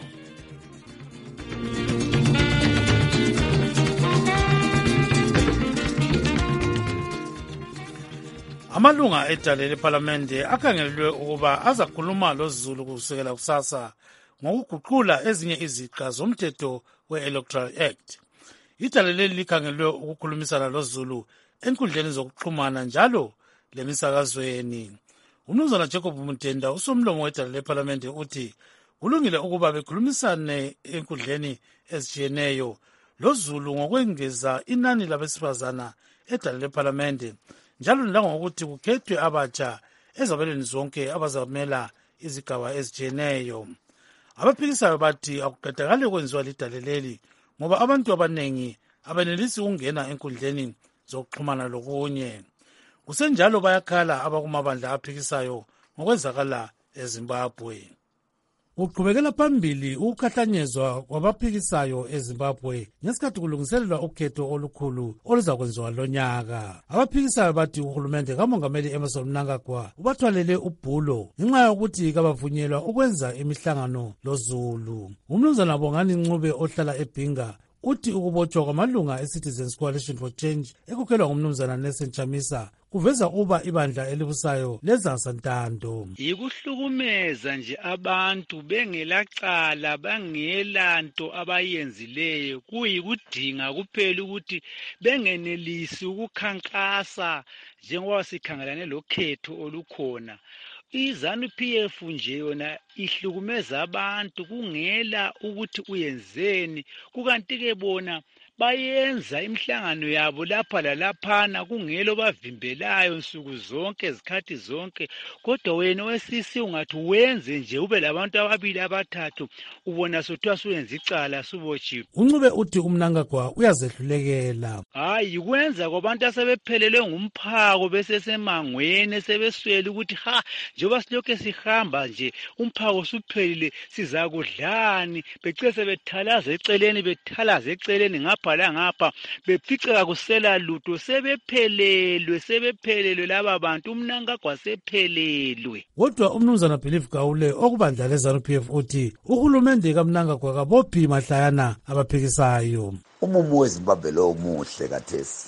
amalunga edale lephalamende akhangelelwe ukuba azakhuluma loZulu kusukela kusasa ngokuguqula ezinye iziqa zomthetho we-Electoral Act. idale leli likhangelelwe ukukhulumisana loZulu enkundleni zokuxhumana njalo lemisakazweni. umnumzana Jacob Mutenda usomlomo wedale lephalamende uthi kulungile ukuba bekhulumisane enkundleni ezitshiyeneyo loZulu ngokwengeza inani labesifazana edale lephalamende njalo nangokuthi kukhethwe abatsha ezabelweni zonke abazamela izigaba ezitshiyeneyo. abaphikisayo bathi akuqedakale kwenziwa lidale leli ngoba abantu abanengi abenelisi ukungena enkundleni zokuxhumana lokunye. kusenjalo bayakhala abakumabandla aphikisayo ngokwenzakala eZimbabwe. Uqhubekela phambili ukukhahlanyezwa kwabaphikisayo eZimbabwe ngesikhathi kulungiselelwa ukhetho olukhulu oluzakwenziwa lonyaka. Abaphikisayo bathi uhulumende kamongameli Emmerson Mnangagwa ubathwalele ubhulo ngenxa yokuthi kabavunyelwa ukwenza imihlangano loZulu. umnumzana Bongani Ncube ohlala eBhinga uthi ukubotshwa kwamalunga eCitizens Coalition for Change ekukhelwa ngumnumzana Nelson Chamisa kuveza uba ibandla elibusayo lezasantando. Yikuhlukumeza nje abantu bengelacala bangelanto abayenzileyo kuyikudinga kuphela ukuthi bengenelisi ukukhankasa njengoba sikhangelane lokhetho olukhona. iZanu P F nje yona ihlukumeza abantu kungela ukuthi uyenzeni, kukanti ke bona bayenza imihlangano yabo lapha lalaphana kungelo bavimbelayo nsuku zonke izikhathi zonke. Kodwa wena wesisi ungathi wenze nje ube labantu ababili abathathu ubona sothiwa suyenza icala subotshiwe. uNcube uthi uMnangagwa uyazehlulekela. hayi kwenza kwabantu asebephelele ngumphako besesemangweni sebeswele ukuthi ha njengoba silokhe sihamba nje umphako usuphelile sizakudlani, becese bethalaza eceleni bethalaza eceleni ngapha la ngapha bephiceka kusela lutho sebephelelwe sebephelelwe laba bantu. uMnangagwa sephelelwe. Kodwa umnumzana Believe Gawule okubandla leZanu P F uthi uhulumende kaMnangagwa kabophi mahlayana abaphikisayo. umumu weZimbabwe lo muhle kathesi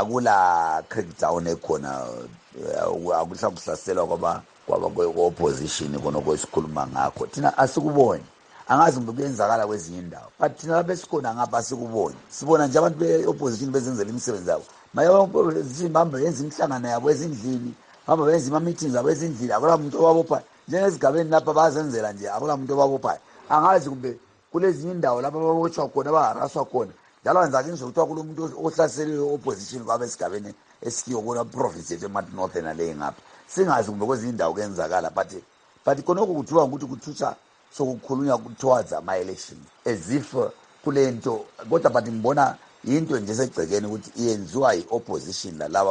akula crackdown ekhona, akuhla kuhlaselwa kwaba kwaba kwe-opposition khona kwesikhuluma ngakho thina asikuboni. angazi mbe kuyenzakala kwezinye indawo but thina lapha esikhona ngapha asikuboni. sibona nje abantu be-opposition bezenzela imisebenzi yabo. maye-opposition bahamba yenza imihlangano yabo ezindlini, bahamba benza ama-meetings abo ezindlini, akula muntu obabophayo. njengezigabeni lapha bayazenzela nje, akula muntu obabophayo. angazi kumbe kulezinye indawo lapha babotshwa khona baharaswa khona njalo anzake nje kuthiwa kulo muntu ohlasele i-opposition kwabe esigabeni esikiyo kona province yethu emat northern naleyi ngapha. singazi kumbe kwezinye indawo kuyenzakala but but khonokho kuthiwa ukuthi kuthutha sokukhulunywa towards ama-election as if kule nto, kodwa but ngibona yinto nje segcekeni ukuthi iyenziwa yi-opposition lalaba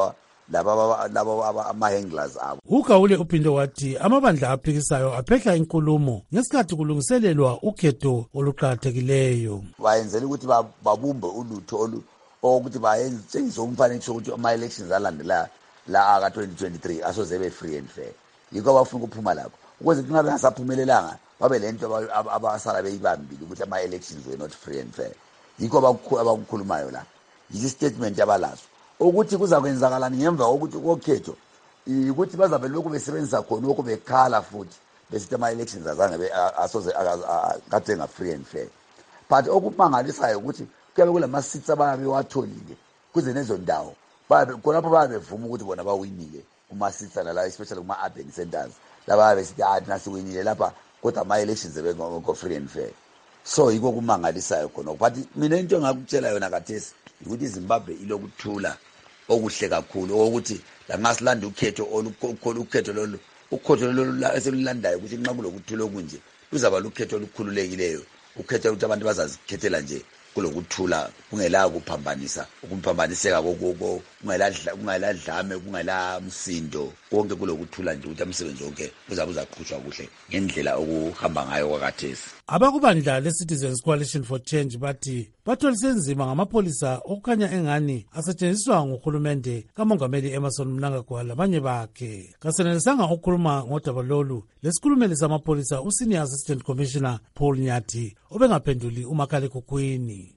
laba laba ama-handlers abo. Ugawule uphinde wathi amabandla aphikisayo aphehla inkulumo ngesikhathi kulungiselelwa ukhetho oluqakathekileyo. Bayenzela ukuthi babumbe ulutho okuthi bayenzise umfanekiso ukuthi ama-elections alandelayo la aka-twenty twenty-three asoze be free and fair. Yikho abafuna ukuphuma lapho ukuze kungabe ngasaphumelelanga babe lento abasala beyibambile ukuthi ama-elections were not free and fair. Yikho abakukhulumayo la yi-statement abalazo ukuthi kuzakwenzakalani ngemva kokuthi kokhetho ukuthi bazabe lokhu besebenzisa khona lokhu bekhala futhi besithi ama-elections azange asoze kade nga-free and fair. But okumangalisayo ukuthi kuyabe kulama-seats abayabe watholile kuze nezo ndawo khonapho bayabe bevuma ukuthi bona bawinile kuma-seats alala especially kuma-urban centers labayabe besithi ah thina siwinile lapha kodwa ama-elections ebengekho-free and fair. So yiko kumangalisayo khona. But mina into engakutshela yona kathesi ukuthi iZimbabwe ilokuthula okuhle kakhulu ukuthi lanxa silanda ukhetho olukhulu ukhetho lolu ukhetho lolu esilulandayo ukuthi nxa kulokuthula okunje kuzaba lukhetho olukhululekileyo ukhetho ukuthi abantu bazazikhethela nje kulokuthula kungela kuphambanisa ukumphambaniseka kokoko kungela dlame kungela msindo konke kulokuthula nje ukuthi umsebenzi wonke uzabe uzaqhutshwa kuhle ngendlela okuhamba ngayo kwakathesi. Abakubandla le-Citizens Coalition for Change bathi batholise nzima ngamapholisa okukhanya engani asetshenziswa nguhulumende kamongameli Emmerson Mnangagwa labanye bakhe. Kasenelisanga ukukhuluma ngodaba lolu lesikhulumeli samapholisa uSenior Assistant Commissioner Paul Nyathi obengaphenduli umakhalekhukhwini.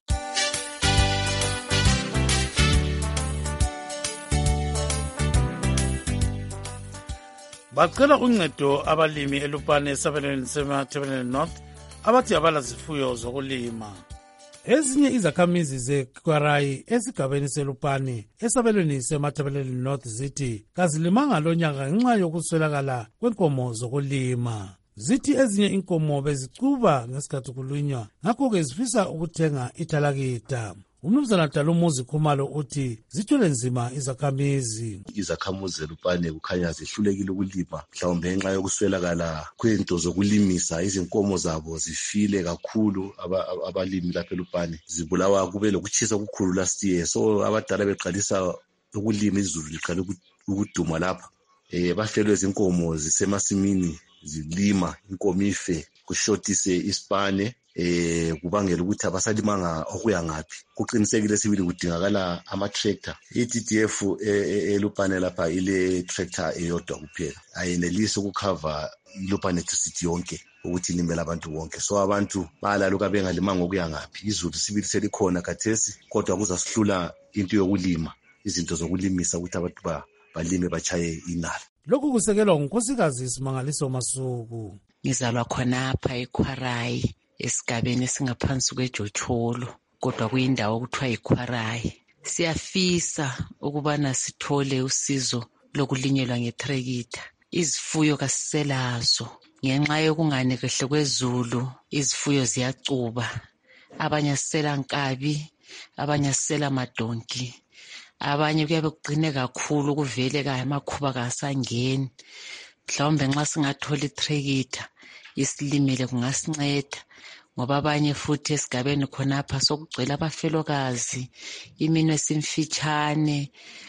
Bacela uncedo abalimi eLupane esabelweni semaThebeleni North abathi abalazifuyo zokulima. Ezinye izakhamizi zeKwarayi esigabeni seLupane esabelweni semaThebeleni North zithi kazilimanga lonyaka ngenxa yokuswelakala kwenkomo zokulima. Zithi ezinye inkomo bezicuba ngesikhathi kulunywa ngakho-ke zifisa ukuthenga ithalakita. Umnumzana Dalumuzi Khumalo uthi zithwele nzima izakhamizi. Izakhamuzi zeLupane kukhanya zihlulekile ukulima mhlawumbe ngenxa yokuswelakala kwento zokulimisa. Izinkomo zabo zifile kakhulu abalimi lapha eLupane zibulawa kube lokutshisa okukhulu last year, so abadala beqalisa ukulima izulu liqala ukuduma lapha. Eh bahlelwe izinkomo zisemasimini zilima inkomo ife kushotise isipane eh kubangela ukuthi abasalimanga okuya ngaphi. Kuqinisekile sibili kudingakala ama-tractor. I-D D F eLupane lapha ile tractor eyodwa kuphela ayenelisi ukucover iLupane city yonke ukuthi ilimele abantu bonke, so abantu balaluka bengalimanga okuya ngaphi. Izulu sibili selikhona kathesi kodwa kuzasihlula into yokulima izinto zokulimisa ukuthi abantu balime bachaye inala. Lokhu kusekelwa ngunkosikazi Simangaliso Masuku. Ngizalwa khonapha eKwarayi esigabeni esingaphansi kweJotholo kodwa kuyindawo okuthiwa yiKwarayi. Siyafisa ukubana sithole usizo lokulinyelwa ngetrekita. Izifuyo kasiselazo ngenxa yokungane kahle kwezulu, izifuyo ziyacuba. Abanye sisela nkabi, abanye sisela madonki. Abanye kuyabe kuqine kakhulu kuvele ka amakhuba kasangeni. Mhlawumbe nxa singathola itrekita isilimele kungasinceda ngoba abanye futhi esigabeni khonapha sokugcwele abafelokazi, iminwe simfitshane,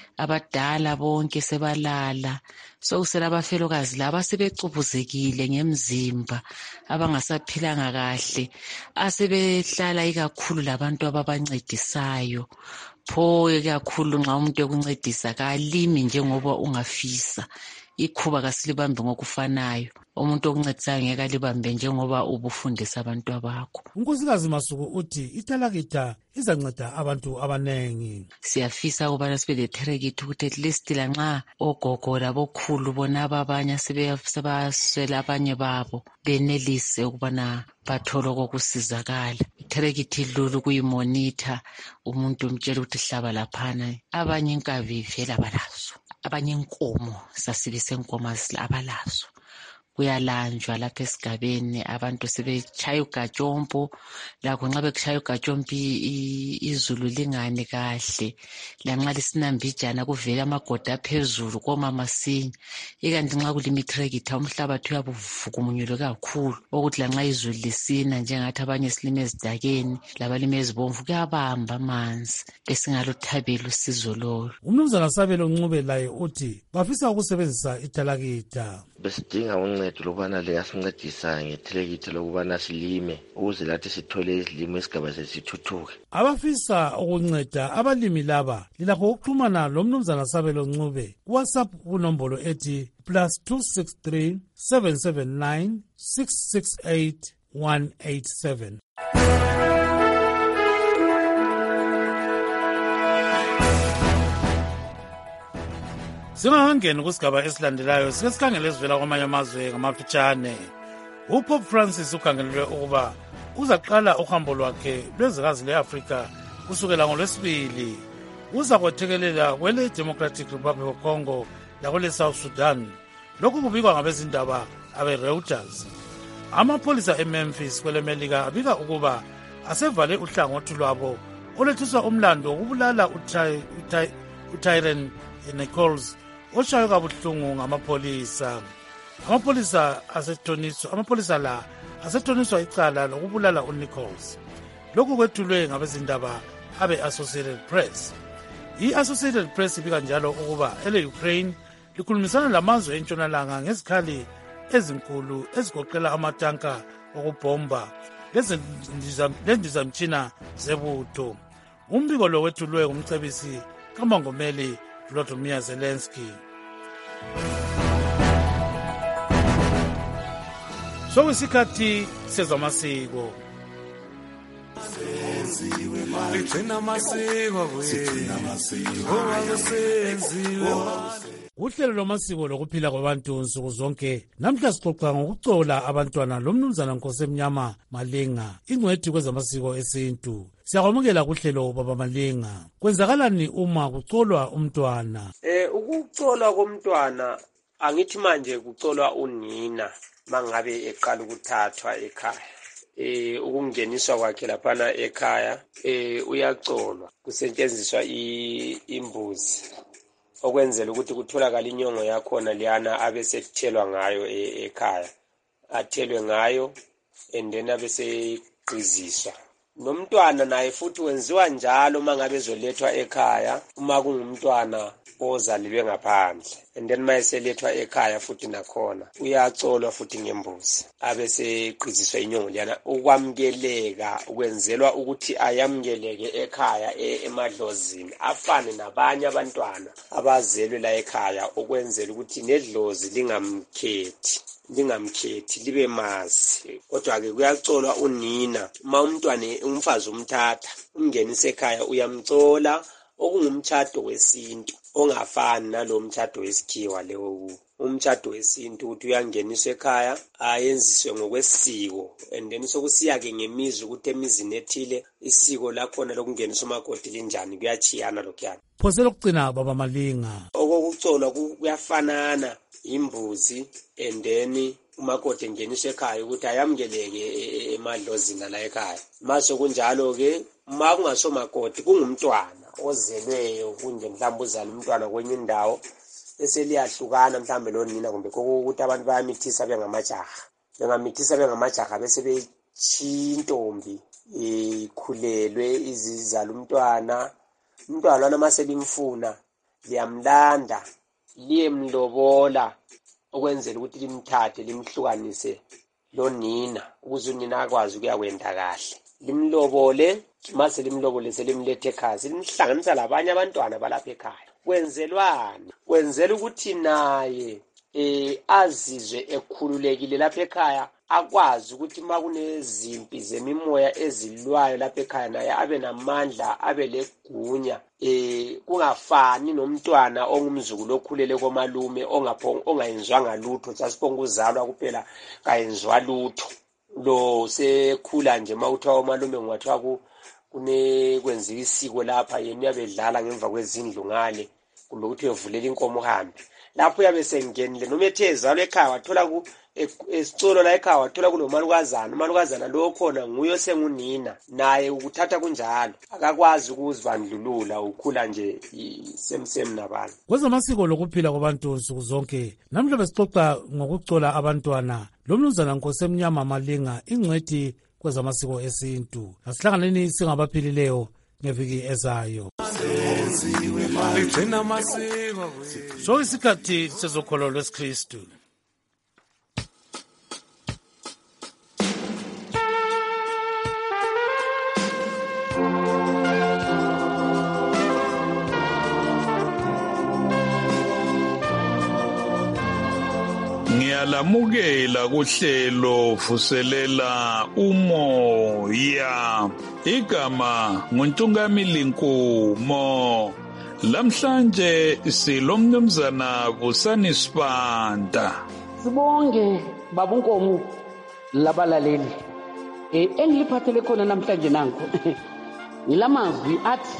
abadala bonke sebalala. Sokusela abafelokazi laba sebecubuzekile ngemzimba, abangasaphilanga kahle, asebehlala ikakhulu labantu ababancedisayo. Pho kakhulu nxa umuntu ekuncedisa kalimi njengoba ungafisa. Ikhuba kasilibambe ngokufanayo. Umuntu okuncedisayo ngeke alibambe njengoba ubufundisa abantu abakho. Unkosikazi Masuku uthi ithalakita izanceda abantu abanengi. Siyafisa ukubana sibe letrekita ukuthi at least lanxa ogogo labokhulu bona abanye sebaswela abanye babo benelise ukubana bathole okokusizakala. Itrekita ilulu kuyimonitha, umuntu umtshela ukuthi hlaba laphana. Abanye inkabi vela balazo, abanye inkomo sasibise inkomo abalazo. kuyalanjwa lapha esigabeni, abantu sebetshaya ugatshompo. Lakho nxa bekutshaya ugatshompo izulu lingani kahle, lanxa lisinambijana kuvele amagoda aphezulu koma masinya. Ikanti nxa kulimi-tractor umhlabathi uyabe uvukumunyelwe kakhulu, ukuthi lanxa izulu lisina njengathi abanye silime ezidakeni labalime ezibomvu kuyabamba amanzi, besingaluthabela usizo lolo. Umnumzana Sabelo Ncube laye uthi bafisa ukusebenzisa italakita. Besidinga uncedo lokubana liyasincedisa ngethelekithe lokubana silime ukuze lathi sithole izilimo esigaba sesithuthuke. Abafisa ukunceda abalimi laba lilakho ukuxhumana lomnumzana Sabelo Ncube WhatsApp kunombolo ethi plus two six three seven seven nine six six eight one eight seven. Singangeni kusigaba esilandelayo sike sikhangele esivela kwamanye amazwe ngamafitshane. UPope Francis ukhangelelwe ukuba uzaqala uhambo lwakhe lwezwekazi le-Afrika kusukela ngolwesibili. Uza kwethekelela kwele Democratic Republic of Congo lakwele South Sudan. Lokhu kubikwa ngabezindaba abe-Reuters. Amapholisa eMemphis kwele Melika abika ukuba asevale uhlangothi lwabo olethisa umlando wokubulala uTyrone Nichols oshaywe kabuhlungu ngamapholisa. Amapholisa asethoniswa amapholisa la asethoniswa icala lokubulala uNichols. Lokhu kwethulwe ngabezindaba abe-Associated Press. I-Associated Press ibika njalo ukuba ele-Ukraine likhulumisana lamazwe entshonalanga ngezikhali ezinkulu ezigoqela amatanka okubhomba lendizamtshina zebutho. Umbiko lo wethulwe ngumcebisi kamongameli Volodymyr Zelensky. So isikhathi sezamasiko. Uhlelo lwamasiko lokuphila kwabantu nsuku zonke namhla sixoxa ngokucola abantwana lomnumzana Nkosemnyama Malenga, ingcwethi kwezamasiko esintu. Siyakwamukela kuhlelo Baba Malenga. Kwenzakalani uma kucolwa umntwana? Eh ukucolwa komntwana angithi manje kucolwa unina mangabe eqala ukuthathwa ekhaya. Eh ukungeniswa kwakhe laphana ekhaya eh uyacolwa kusetshenziswa imbuzi okwenzela ukuthi kutholakala inyongo yakhona liyana abesethelwa ngayo ekhaya, athelwe ngayo endeni abeseqiziswa. Nomntwana naye futhi wenziwa njalo mangabe ezolethwa ekhaya uma kungumntwana ozalilwe ngaphandle, endeni mayeselethwa ekhaya futhi nakhona uyacolwa futhi ngembuzi abeseqiziswa inyongo liyana ukwamukeleka, ukwenzelwa ukuthi ayamukeleke ekhaya emadlozini afane nabanye abantwana abazelwe la ekhaya, okwenzela ukuthi nedlozi lingamkhethi lingamkhethi libe mazi. Kodwa-ke kuyacolwa unina uma umntwana umfazi umthatha umngenisa ekhaya uyamcola, okungumtshado wesintu ongafani nalo mtshado wesikhiwa lewo. Umtshado wesintu ukuthi uyangeniswa ekhaya ayenziswe ngokwesiko, and then sokusiya-ke ngemizi ukuthi emizini ethile isiko lakhona lokungenisa umakoti linjani kuyachiyana lokhuyana. Phose lokugcina Baba Malenga, okokucolwa kuyafanana imbuzi, and then umakoti engeniswa ekhaya ukuthi ayamukeleke emadlozini la ekhaya. Mase kunjalo-ke uma kungasomakoti kungumntwana ozelweyo kunje mhlawumbe uzala umntwana kwenye indawo eseliyahlukana mhlawumbe lonina, kumbe kokuthi abantu bayamithisa bengamajaha bengamithisa bengamajaha bese bechintombi ikhulelwe izizala umntwana. Umntwana lwana maselimfuna liyamlanda liyemlobola okwenzela ukuthi limthathe limhlukanise lonina ukuze unina akwazi ukuyakwenda kahle, limlobole. Mase limlobole selimlethe ekhaya limhlanganisa labanye abantwana balapha ekhaya. Kwenzelwani? Kwenzela ukuthi naye eh azizwe ekhululekile lapha ekhaya, akwazi ukuthi uma kunezimpi zemimoya ezilwayo lapha ekhaya naye abe namandla, abe legunya. Eh kungafani nomntwana ongumzukulu okhulele komalume ongaphonga ongayenzwanga lutho, sasiphonga uzalwa kuphela kayenzwa lutho. Lo sekhula nje mawuthiwa omalume ngathiwa ku kune kwenziwa isiko lapha, yena uyabedlala ngemva kwezindlu ngale kumbe ukuthi uyovulela inkomo uhambe. Lapho uyabe sengenile noma ethe ezalwa ekhaya wathola ku esicolo la ekhaya wathola kulomalukazana, umalukazana lo khona nguyo sengunina, naye ukuthatha kunjalo, akakwazi ukuzibandlulula, ukhula nje semsem nabantu. Kwezamasiko lokuphila kwabantu nsuku zonke, namhla besixoxa ngokucola abantwana lomnumzana Nkosi Emnyama Malinga, ingcwethi kwezamasiko esintu. Asihlanganeni singabaphilileyo ngeviki ezayo. So isikhathi sezokholo lwesikristu. Ngiyalamukela kuhlelo vuselela umoya. Igama nguNtungamili Nkumo. Lamhlanje silomnumzana Busani Sibanda. Sibonge babunkomo labalaleli. Eh engiliphathele khona namhlanje nanko. Ngilamazwi athi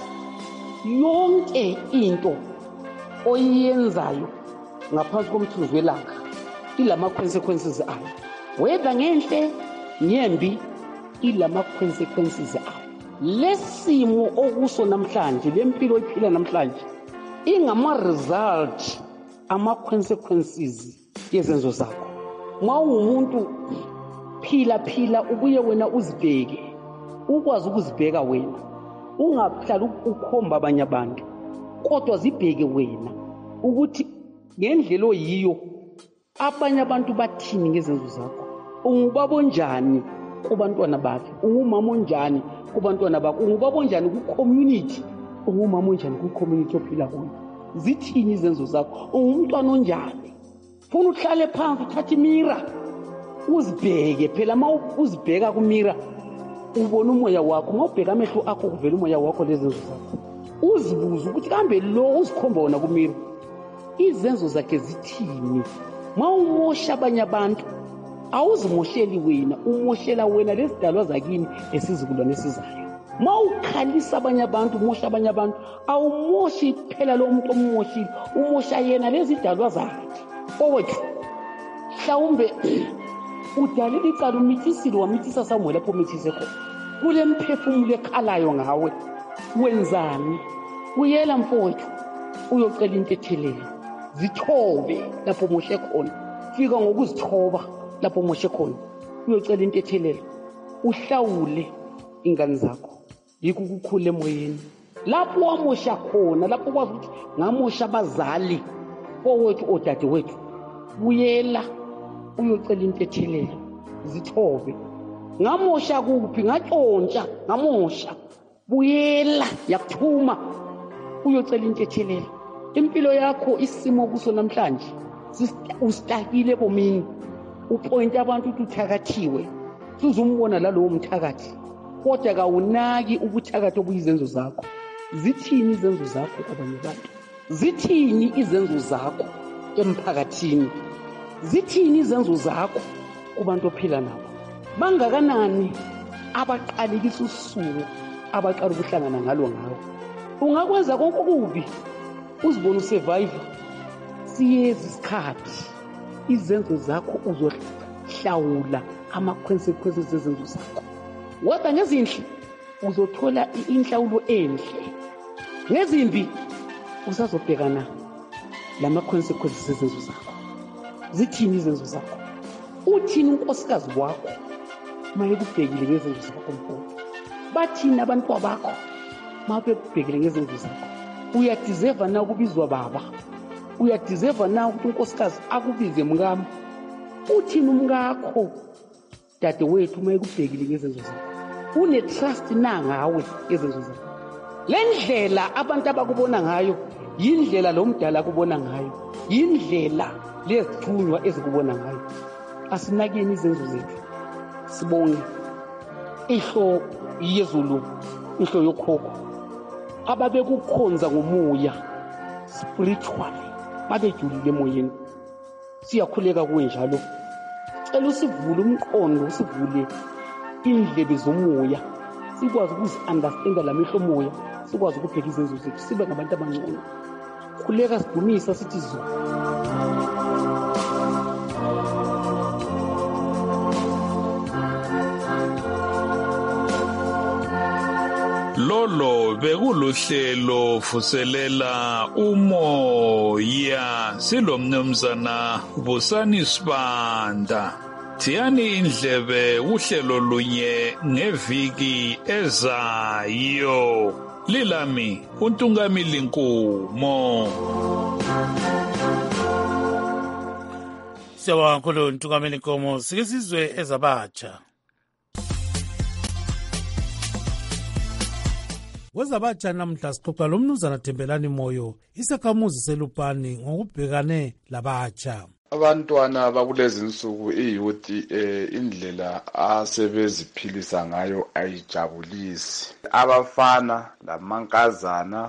yonke into oyenzayo ngaphansi komthunzi welanga ilama consequences ayo. Whether ngenhle nyembi ilama consequences ayo. Lesimo okuso namhlanje lempilo iphila namhlanje ingama result ama consequences yezenzo zakho. Ma umuntu phila phila ubuye wena uzibheke, ukwazi ukuzibheka wena, ungahlala ukhomba abanye abantu, kodwa zibheke wena ukuthi ngendlela oyiyo abanye abantu bathini ngezenzo zakho. Ungubabo njani kubantwana bakhe, ungumama onjani kubantwana bakho, ungubabo njani ku community, ungumama onjani ku community ophila kuyo. Zithini izenzo zakho, ungumntwana onjani. Funa uhlale phansi uthathe imira uzibheke. Phela ma uzibheka kumira ubona umoya wakho, mawubheka amehlo akho kuvela umoya wakho lezenzo zakho. Uzibuza ukuthi kambe lo uzikhomba wona kumira izenzo zakhe zithini. Ma umosha abanye abantu awuzimosheli wena, umoshela wena lesidalwa zakini esizukulwane esizayo. Ma ukhalisa abanye abantu, umosha abanye abantu, awumoshi phela lo muntu omoshile, umosha yena lezidalwa zakhe. Owethu mhlawumbe udalile icala umithisile wamithisa Samuel lapho umithise khona. Kule mphefumulo ekhalayo ngawe wenzani? Uyela mfowethu uyocela into ethelele. Zithobe lapho umoshe khona. Fika ngokuzithoba lapho umoshe khona. Uyocela into ethelele. Uhlawule ingane zakho. Yikho ukukhula emoyeni. Lapho wamosha khona, lapho kwazi ukuthi ngamosha abazali fowethu odade wethu. Buyela uyocela into ethelele. Zithobe. Ngamosha kuphi? Ngatshontsha, ngamosha. Buyela yakuthuma uyocela into ethelele. Impilo yakho isimo kuso namhlanje ustakile bomini, upoint abantu ukuthi uthakathiwe, uzumbona la lo mthakathi, kodwa kawunaki ubuthakathi obuyizenzo zakho. Zithini izenzo zakho abanye abantu? Zithini izenzo zakho emphakathini? Zithini izenzo zakho kubantu ophila nabo? Bangakanani abaqalekisa usuku abaqala ukuhlangana ngalo ngawo? Ungakwenza konke okubi uzibona usurvive. Siyezi isikhathi izenzo zakho uzohlawula ama consequences zezenzo zakho. Wada ngezinhle uzothola inhlawulo enhle, ngezimbi usazobhekana lama consequences zezenzo zakho. Zithini izenzo zakho? Uthini unkosikazi wakho maye kubhekile ngezenzo zakho mfowethu? Bathini abantu bakho mabe kubhekile ngezenzo zakho? Uyadeserve na ukubizwa baba? Uyadeserve na ukuthi unkosikazi akubize mngami? Uthini umngakho dade wethu maye kubhekile ngezenzo zakho? Une trust na ngawe ngezenzo zakho? Lendlela abantu abakubona ngayo yindlela lo mdala akubona ngayo, yindlela lezithunywa ezikubona ngayo. Asinakeni izenzo zethu. Sibonge ihlo yezulu, ihlo yokhokho ababe kukhonza ngomoya spiritually, babejulile emoyeni. Siyakhuleka kuwe njalo. Cela usivule umqondo, usivule indlebe zomoya, sikwazi ukuzi understand lamehlo moya, sikwazi ukubheka izenzo zethu, sibe ngabantu abangcono. khuleka sidumisa sithi zu. Lolo bekuluhlelo vuselela umoya silomnumzana Busani Sibanda. Thiyani indlebe uhlelo lunye ngeviki ezayo. Lilami uNtungamili Nkumo. Siyabonga kakhulu Ntungamili Nkumo. Sike sizwe ezabatsha. Wezabatsha namhla sixoxa lomnumzana Thembelani Moyo isakhamuzi seLupane ngokubhekane labatsha. Abantwana bakulezi insuku iyouth eh, indlela asebeziphilisa ngayo ayijabulisi. Abafana lamankazana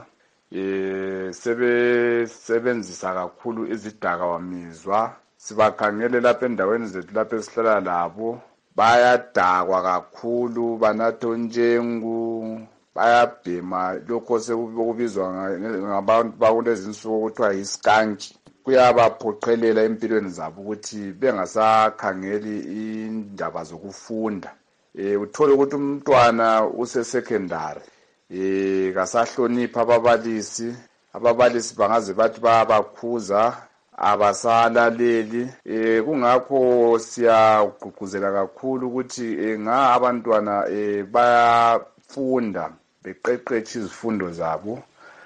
eh, sebesebenzisa kakhulu izidakawamizwa. Sibakhangele lapha endaweni zethu lapha esihlala labo bayadakwa kakhulu, banatha onjengu, bayabhema lokho sekubizwa ngabantu bakulezi insuku kuthiwa yiskanki. Kuyabaphoqelela empilweni zabo ukuthi bengasakhangeli indaba zokufunda. Eh uthola ukuthi umntwana use secondary eh kasahlonipha ababalisi, ababalisi bangaze bathi bayabakhuza, abasalaleli. Eh kungakho siyagqugquzela kakhulu ukuthi nga abantwana eh bayafunda beqeqetshe izifundo zabo.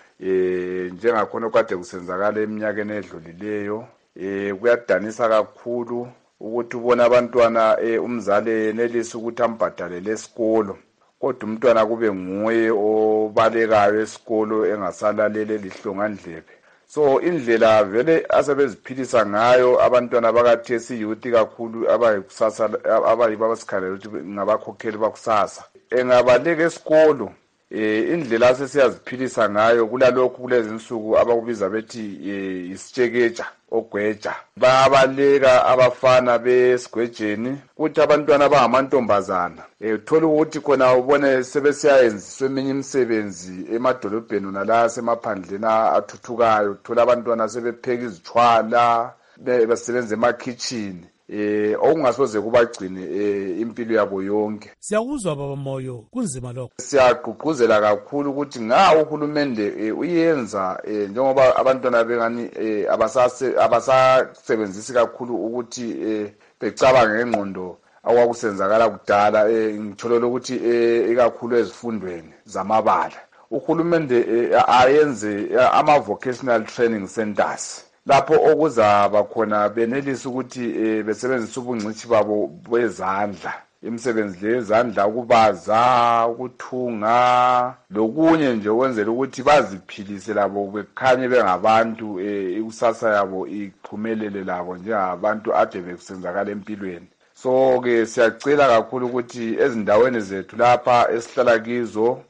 Eh njengakhona kade kusenzakala eminyakeni edlulileyo. Eh kuyadanisa kakhulu ukuthi ubona abantwana eh umzali enelisa ukuthi ambhadalele esikolo, kodwa umntwana kube nguye obalekayo esikolo engasalalele lihlongandlebe. So indlela vele asebeziphilisa ngayo abantwana bakathesi youth kakhulu abayikusasa abayiba basikhalela ukuthi ngabakhokheli bakusasa. Engabaleka esikolo eh indlela sesiyaziphilisa ngayo kulalokho kulezi insuku abakubiza bethi isitshekeja ogweja. Babaleka abafana besigwejeni kuthi abantwana abangamantombazana eh uthola ukuthi khona ubone sebesiyayenziswa eminye imisebenzi emadolobheni nala asemaphandleni athuthukayo. Uthola abantwana sebepheka izithwala, besebenza emakitchen. Eh okungasoze kubagcine eh impilo yabo yonke. Siyakuzwa baba Moyo, kunzima lokho. Siyagqugquzela kakhulu ukuthi nga uhulumende uyenza njengoba abantwana bengani abasase abasasebenzisi kakhulu ukuthi becabanga ngengqondo akwakusenzakala kudala. Ngitholela ukuthi ikakhulu ezifundweni zamabala uhulumende ayenze ama vocational training centers lapho okuzaba khona benelisa ukuthi besebenzisa ubungcithi babo bezandla, imisebenzi lezandla, ukubaza, ukuthunga lokunye nje ukwenzela ukuthi baziphilise labo bekhanye bengabantu ikusasa yabo iqhumelele labo njengabantu ade bekusenzakala empilweni. So ke siyacela kakhulu ukuthi ezindaweni zethu lapha esihlala kizo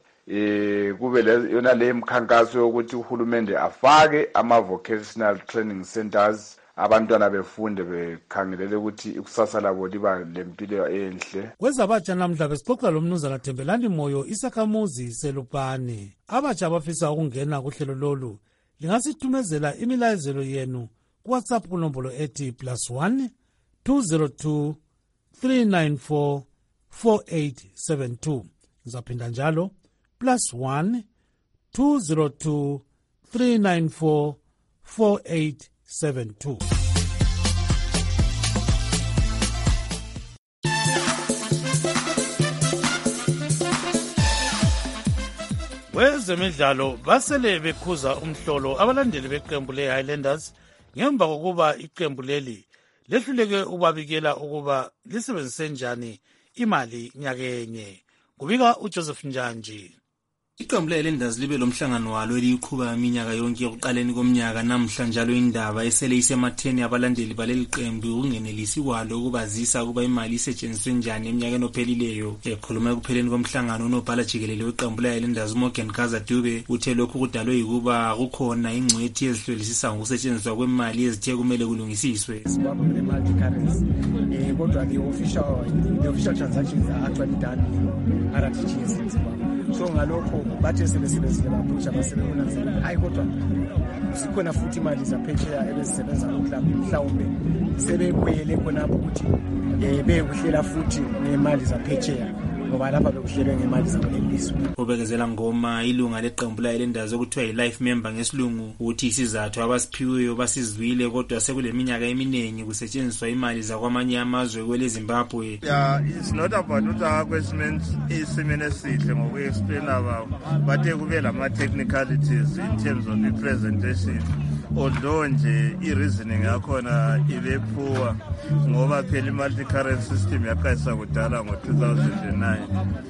eh kube yona le mkhankaso yokuthi uhulumende afake ama vocational training centers, abantwana befunde bekhangelele ukuthi ikusasa labo liba lempilo enhle. Kwezabatsha namhla besixoxa lomnumzana Thembelani Moyo isakhamuzi seLupane. Abatsha abafisa ukungena kuhlelo lolu lingasithumezela imilayezelo yenu ku WhatsApp kunombolo ethi plus one two zero two three nine four four eight seven two. Ngizaphinda njalo plus one two zero two three nine four four eight seven two. Wezemidlalo basele bekhuza umhlolo abalandeli beqembu le-Highlanders ngemva kokuba iqembu leli lehluleke ukubabikela ukuba lisebenzise njani imali nyakenye. Kubika uJoseph Njanji. Iqembu le-Highlanders libe lomhlangano walo eliqhuba iminyaka yonke yokuqaleni komnyaka namhla njalo indaba esele isematheni abalandeli baleli qembu ungenelisi kwalo ukubazisa ukuba imali isetshenziswe njani eminyakeni ophelileyo. Ekhuluma ekupheleni komhlangano unobhala jikelele weqembu le-Highlanders Morgan Gaza Dube uthe lokhu kudalwe yikuba kukhona ingcwethi ezihlolisisa ngokusetshenziswa kwemali ezithe kumele kulungisiswe. Kodwa the official the official transactions are actually done in R T G S in Zimbabwe. so ngalokho bathe sebesebenzile babusha basebebonanzelela hayi kodwa zikhona futhi imali zaphetsheya ebezisebenza mhlawumbe sebebuyele khonapho ukuthi um bekuhlela futhi nemali zaphetsheya ngoba lapha bekuhlelwe ngemali zakulelizwe. Ubekezela Ngoma ilunga leqembu layo lendawo okuthiwa yi-life member ngesilungu uthi isizathu abasiphiweyo basizwile kodwa sekule minyaka eminingi kusetshenziswa imali zakwamanye amazwe kwele Zimbabwe. Yeah, it's not about ukuthi akwesimeni isimene esihle ngoku-explain about bathe kube lama-technicalities in terms of i-presentation although nje i-reasoning yakhona ibe poor ngoba phela i-multi-currency system yaqalisa kudala ngo-two thousand nine.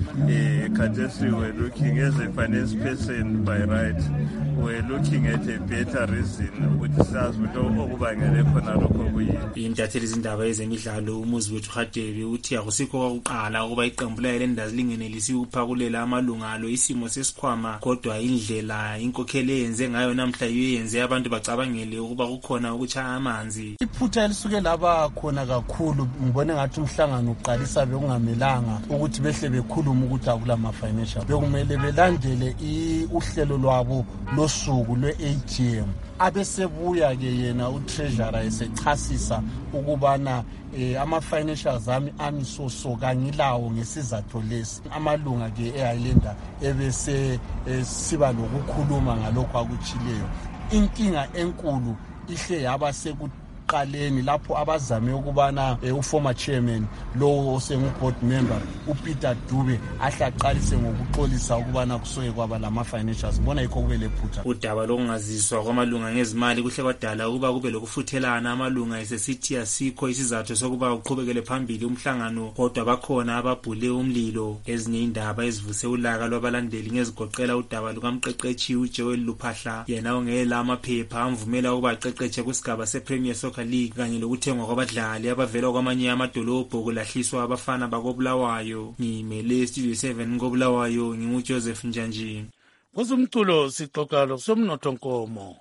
Uh, Khathesi we're looking as a finance person by right, we're looking at a better reason ukuthi sazi ukuthi okubangele khona lokho kuyini. Intatheli izindaba ezemidlalo umuzi wethu Hadebe uthi akusikho kwakuqala ukuba iqembu layo lendazi lingenelisi ukuphakulela amalunga alo isimo sesikhwama kodwa indlela inkokheli eyenze ngayo namhla yenze abantu bacabangele ukuba kukhona ukuchaya amanzi. Iphutha elisuke laba khona kakhulu ngibone ngathi umhlangano uqalisa bekungamelanga ukuthi behle bekhuluma ukuthi akula ma financial bekumele belandele uhlelo lwabo losuku lwe-A G M abesebuya ke yena u-treasurer esechasisa ukubana eh, ama-financials ami amisoso kangilawo ngesizathu lesi amalunga ke e-Highlander ebese eh, siba lokukhuluma ngalokho akutshileyo. Inkinga enkulu ihle yaba seku qaleni lapho abazame ukubana u former chairman lo osengu board member uPeter Dube ahlaqalise ngokuxolisa ukubana kusoye kwaba lama financials bona yikho kube lephutha. Udaba lokungaziswa kwamalunga ngezimali kuhle kwadala ukuba kube lokufuthelana amalunga esesithi asikho isizathu sokuba uqhubekele phambili umhlangano kodwa bakhona ababhule umlilo. Ezinye indaba ezivuse ulaka lwabalandeli ngezigoqela udaba lukamqeqeshi uJoel Luphahla yena ongela amaphepha amvumela ukuba aqeqeshe kusigaba sePremier Soccer League kanye lokuthengwa kwabadlali abavela kwamanye amadolobho kulahliswa abafana bakobulawayo. Ngimele Studio seven ngobulawayo nginguJoseph Njanji. Kwezomculo sixoxa losomnotho Nkomo.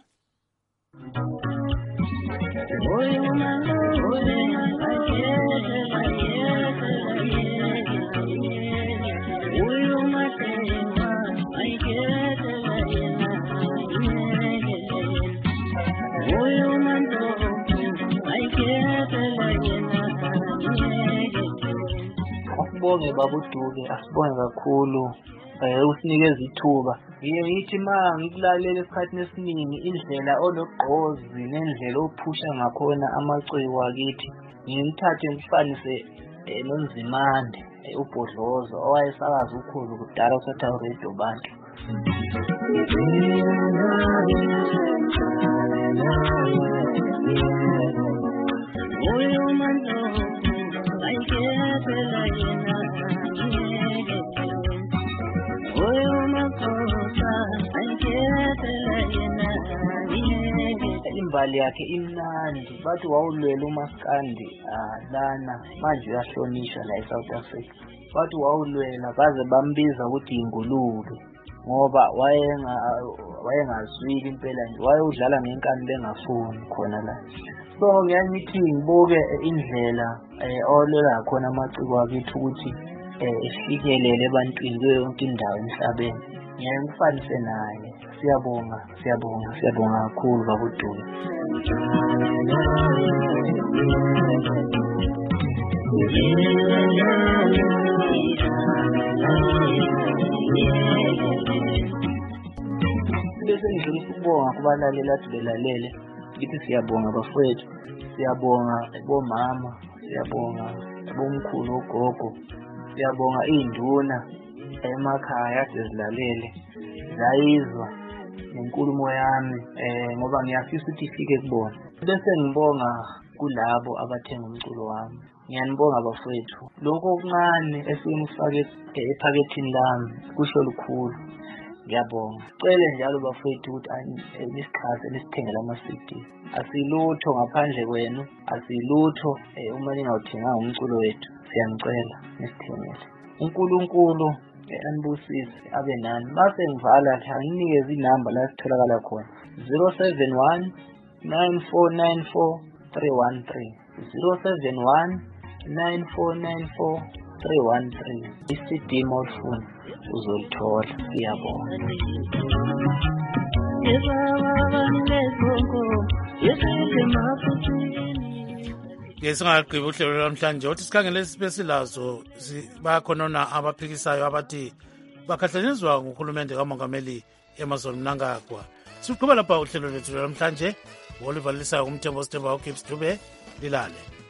Asibonge babuduke, asibonge kakhulu eh usinikeza ithuba. Ngiye ngithi ma ngikulalela esikhathini esiningi indlela ologqozi nendlela ophusha ngakhona amaciko akithi. Ngimthathe ngifanise noNzimande uBhodlozo owayesakaza ukhulu kudala uSatha Radio Bantu. Imbali yakhe imnandi bathi wawulwela uMaskandi lana manje uyahlonishwa la eSouth Africa. Bathi wawulwela baze bambiza ukuthi ingulube ngoba wayenga wayengazwili impela nje wayudlala ngenkani bengafuni khona la. So ngiyangithi ngibuke indlela eh olwela khona amaciko akithi ukuthi esifikelele ebantwini kuyo yonke indawo emhlabeni. Ngiyangikufanise naye. Siyabonga, siyabonga, siyabonga kakhulu babuduke. Bese ngidlula ukubonga kubalaleli athi belalele. Ngithi siyabonga bafowethu, siyabonga bomama, siyabonga bomkhulu ogogo, siyabonga induna emakhaya asezilalele zayizwa nenkulumo yami eh ngoba ngiyafisa ukuthi ifike kubona. Bese ngibonga kulabo abathenga umculo wami. Ngiyanibonga bafowethu. Lokho okuncane esingifake ephakethini lami kusho lukhulu. Ngiyabonga. Cele njalo bafowethu ukuthi nisixhase nisithengele ama-C D. Asilutho ngaphandle kwenu, asilutho uma ningawuthenganga umculo wethu. Siyanicela nisithengele. uNkulunkulu anibusise abe nani. Mase ngivala nginikeze inamba la sitholakala khona zero seven one nine four nine four three one three zero seven one nine four nine four three one three. I-C D mawufuna uzolithola. Siyabonga. ke singaqhibi uhlelo lwamhlanje uthi sikhangele sibesilazo bayakhonona abaphikisayo abathi bakhahlanyezwa nguhulumende kamongameli Emmerson Mnangagwa. Siqhubela lapha uhlelo lwethu lwamhlanje ngolivalisayo kumthembo Sithemba uGibbs Dube lilale.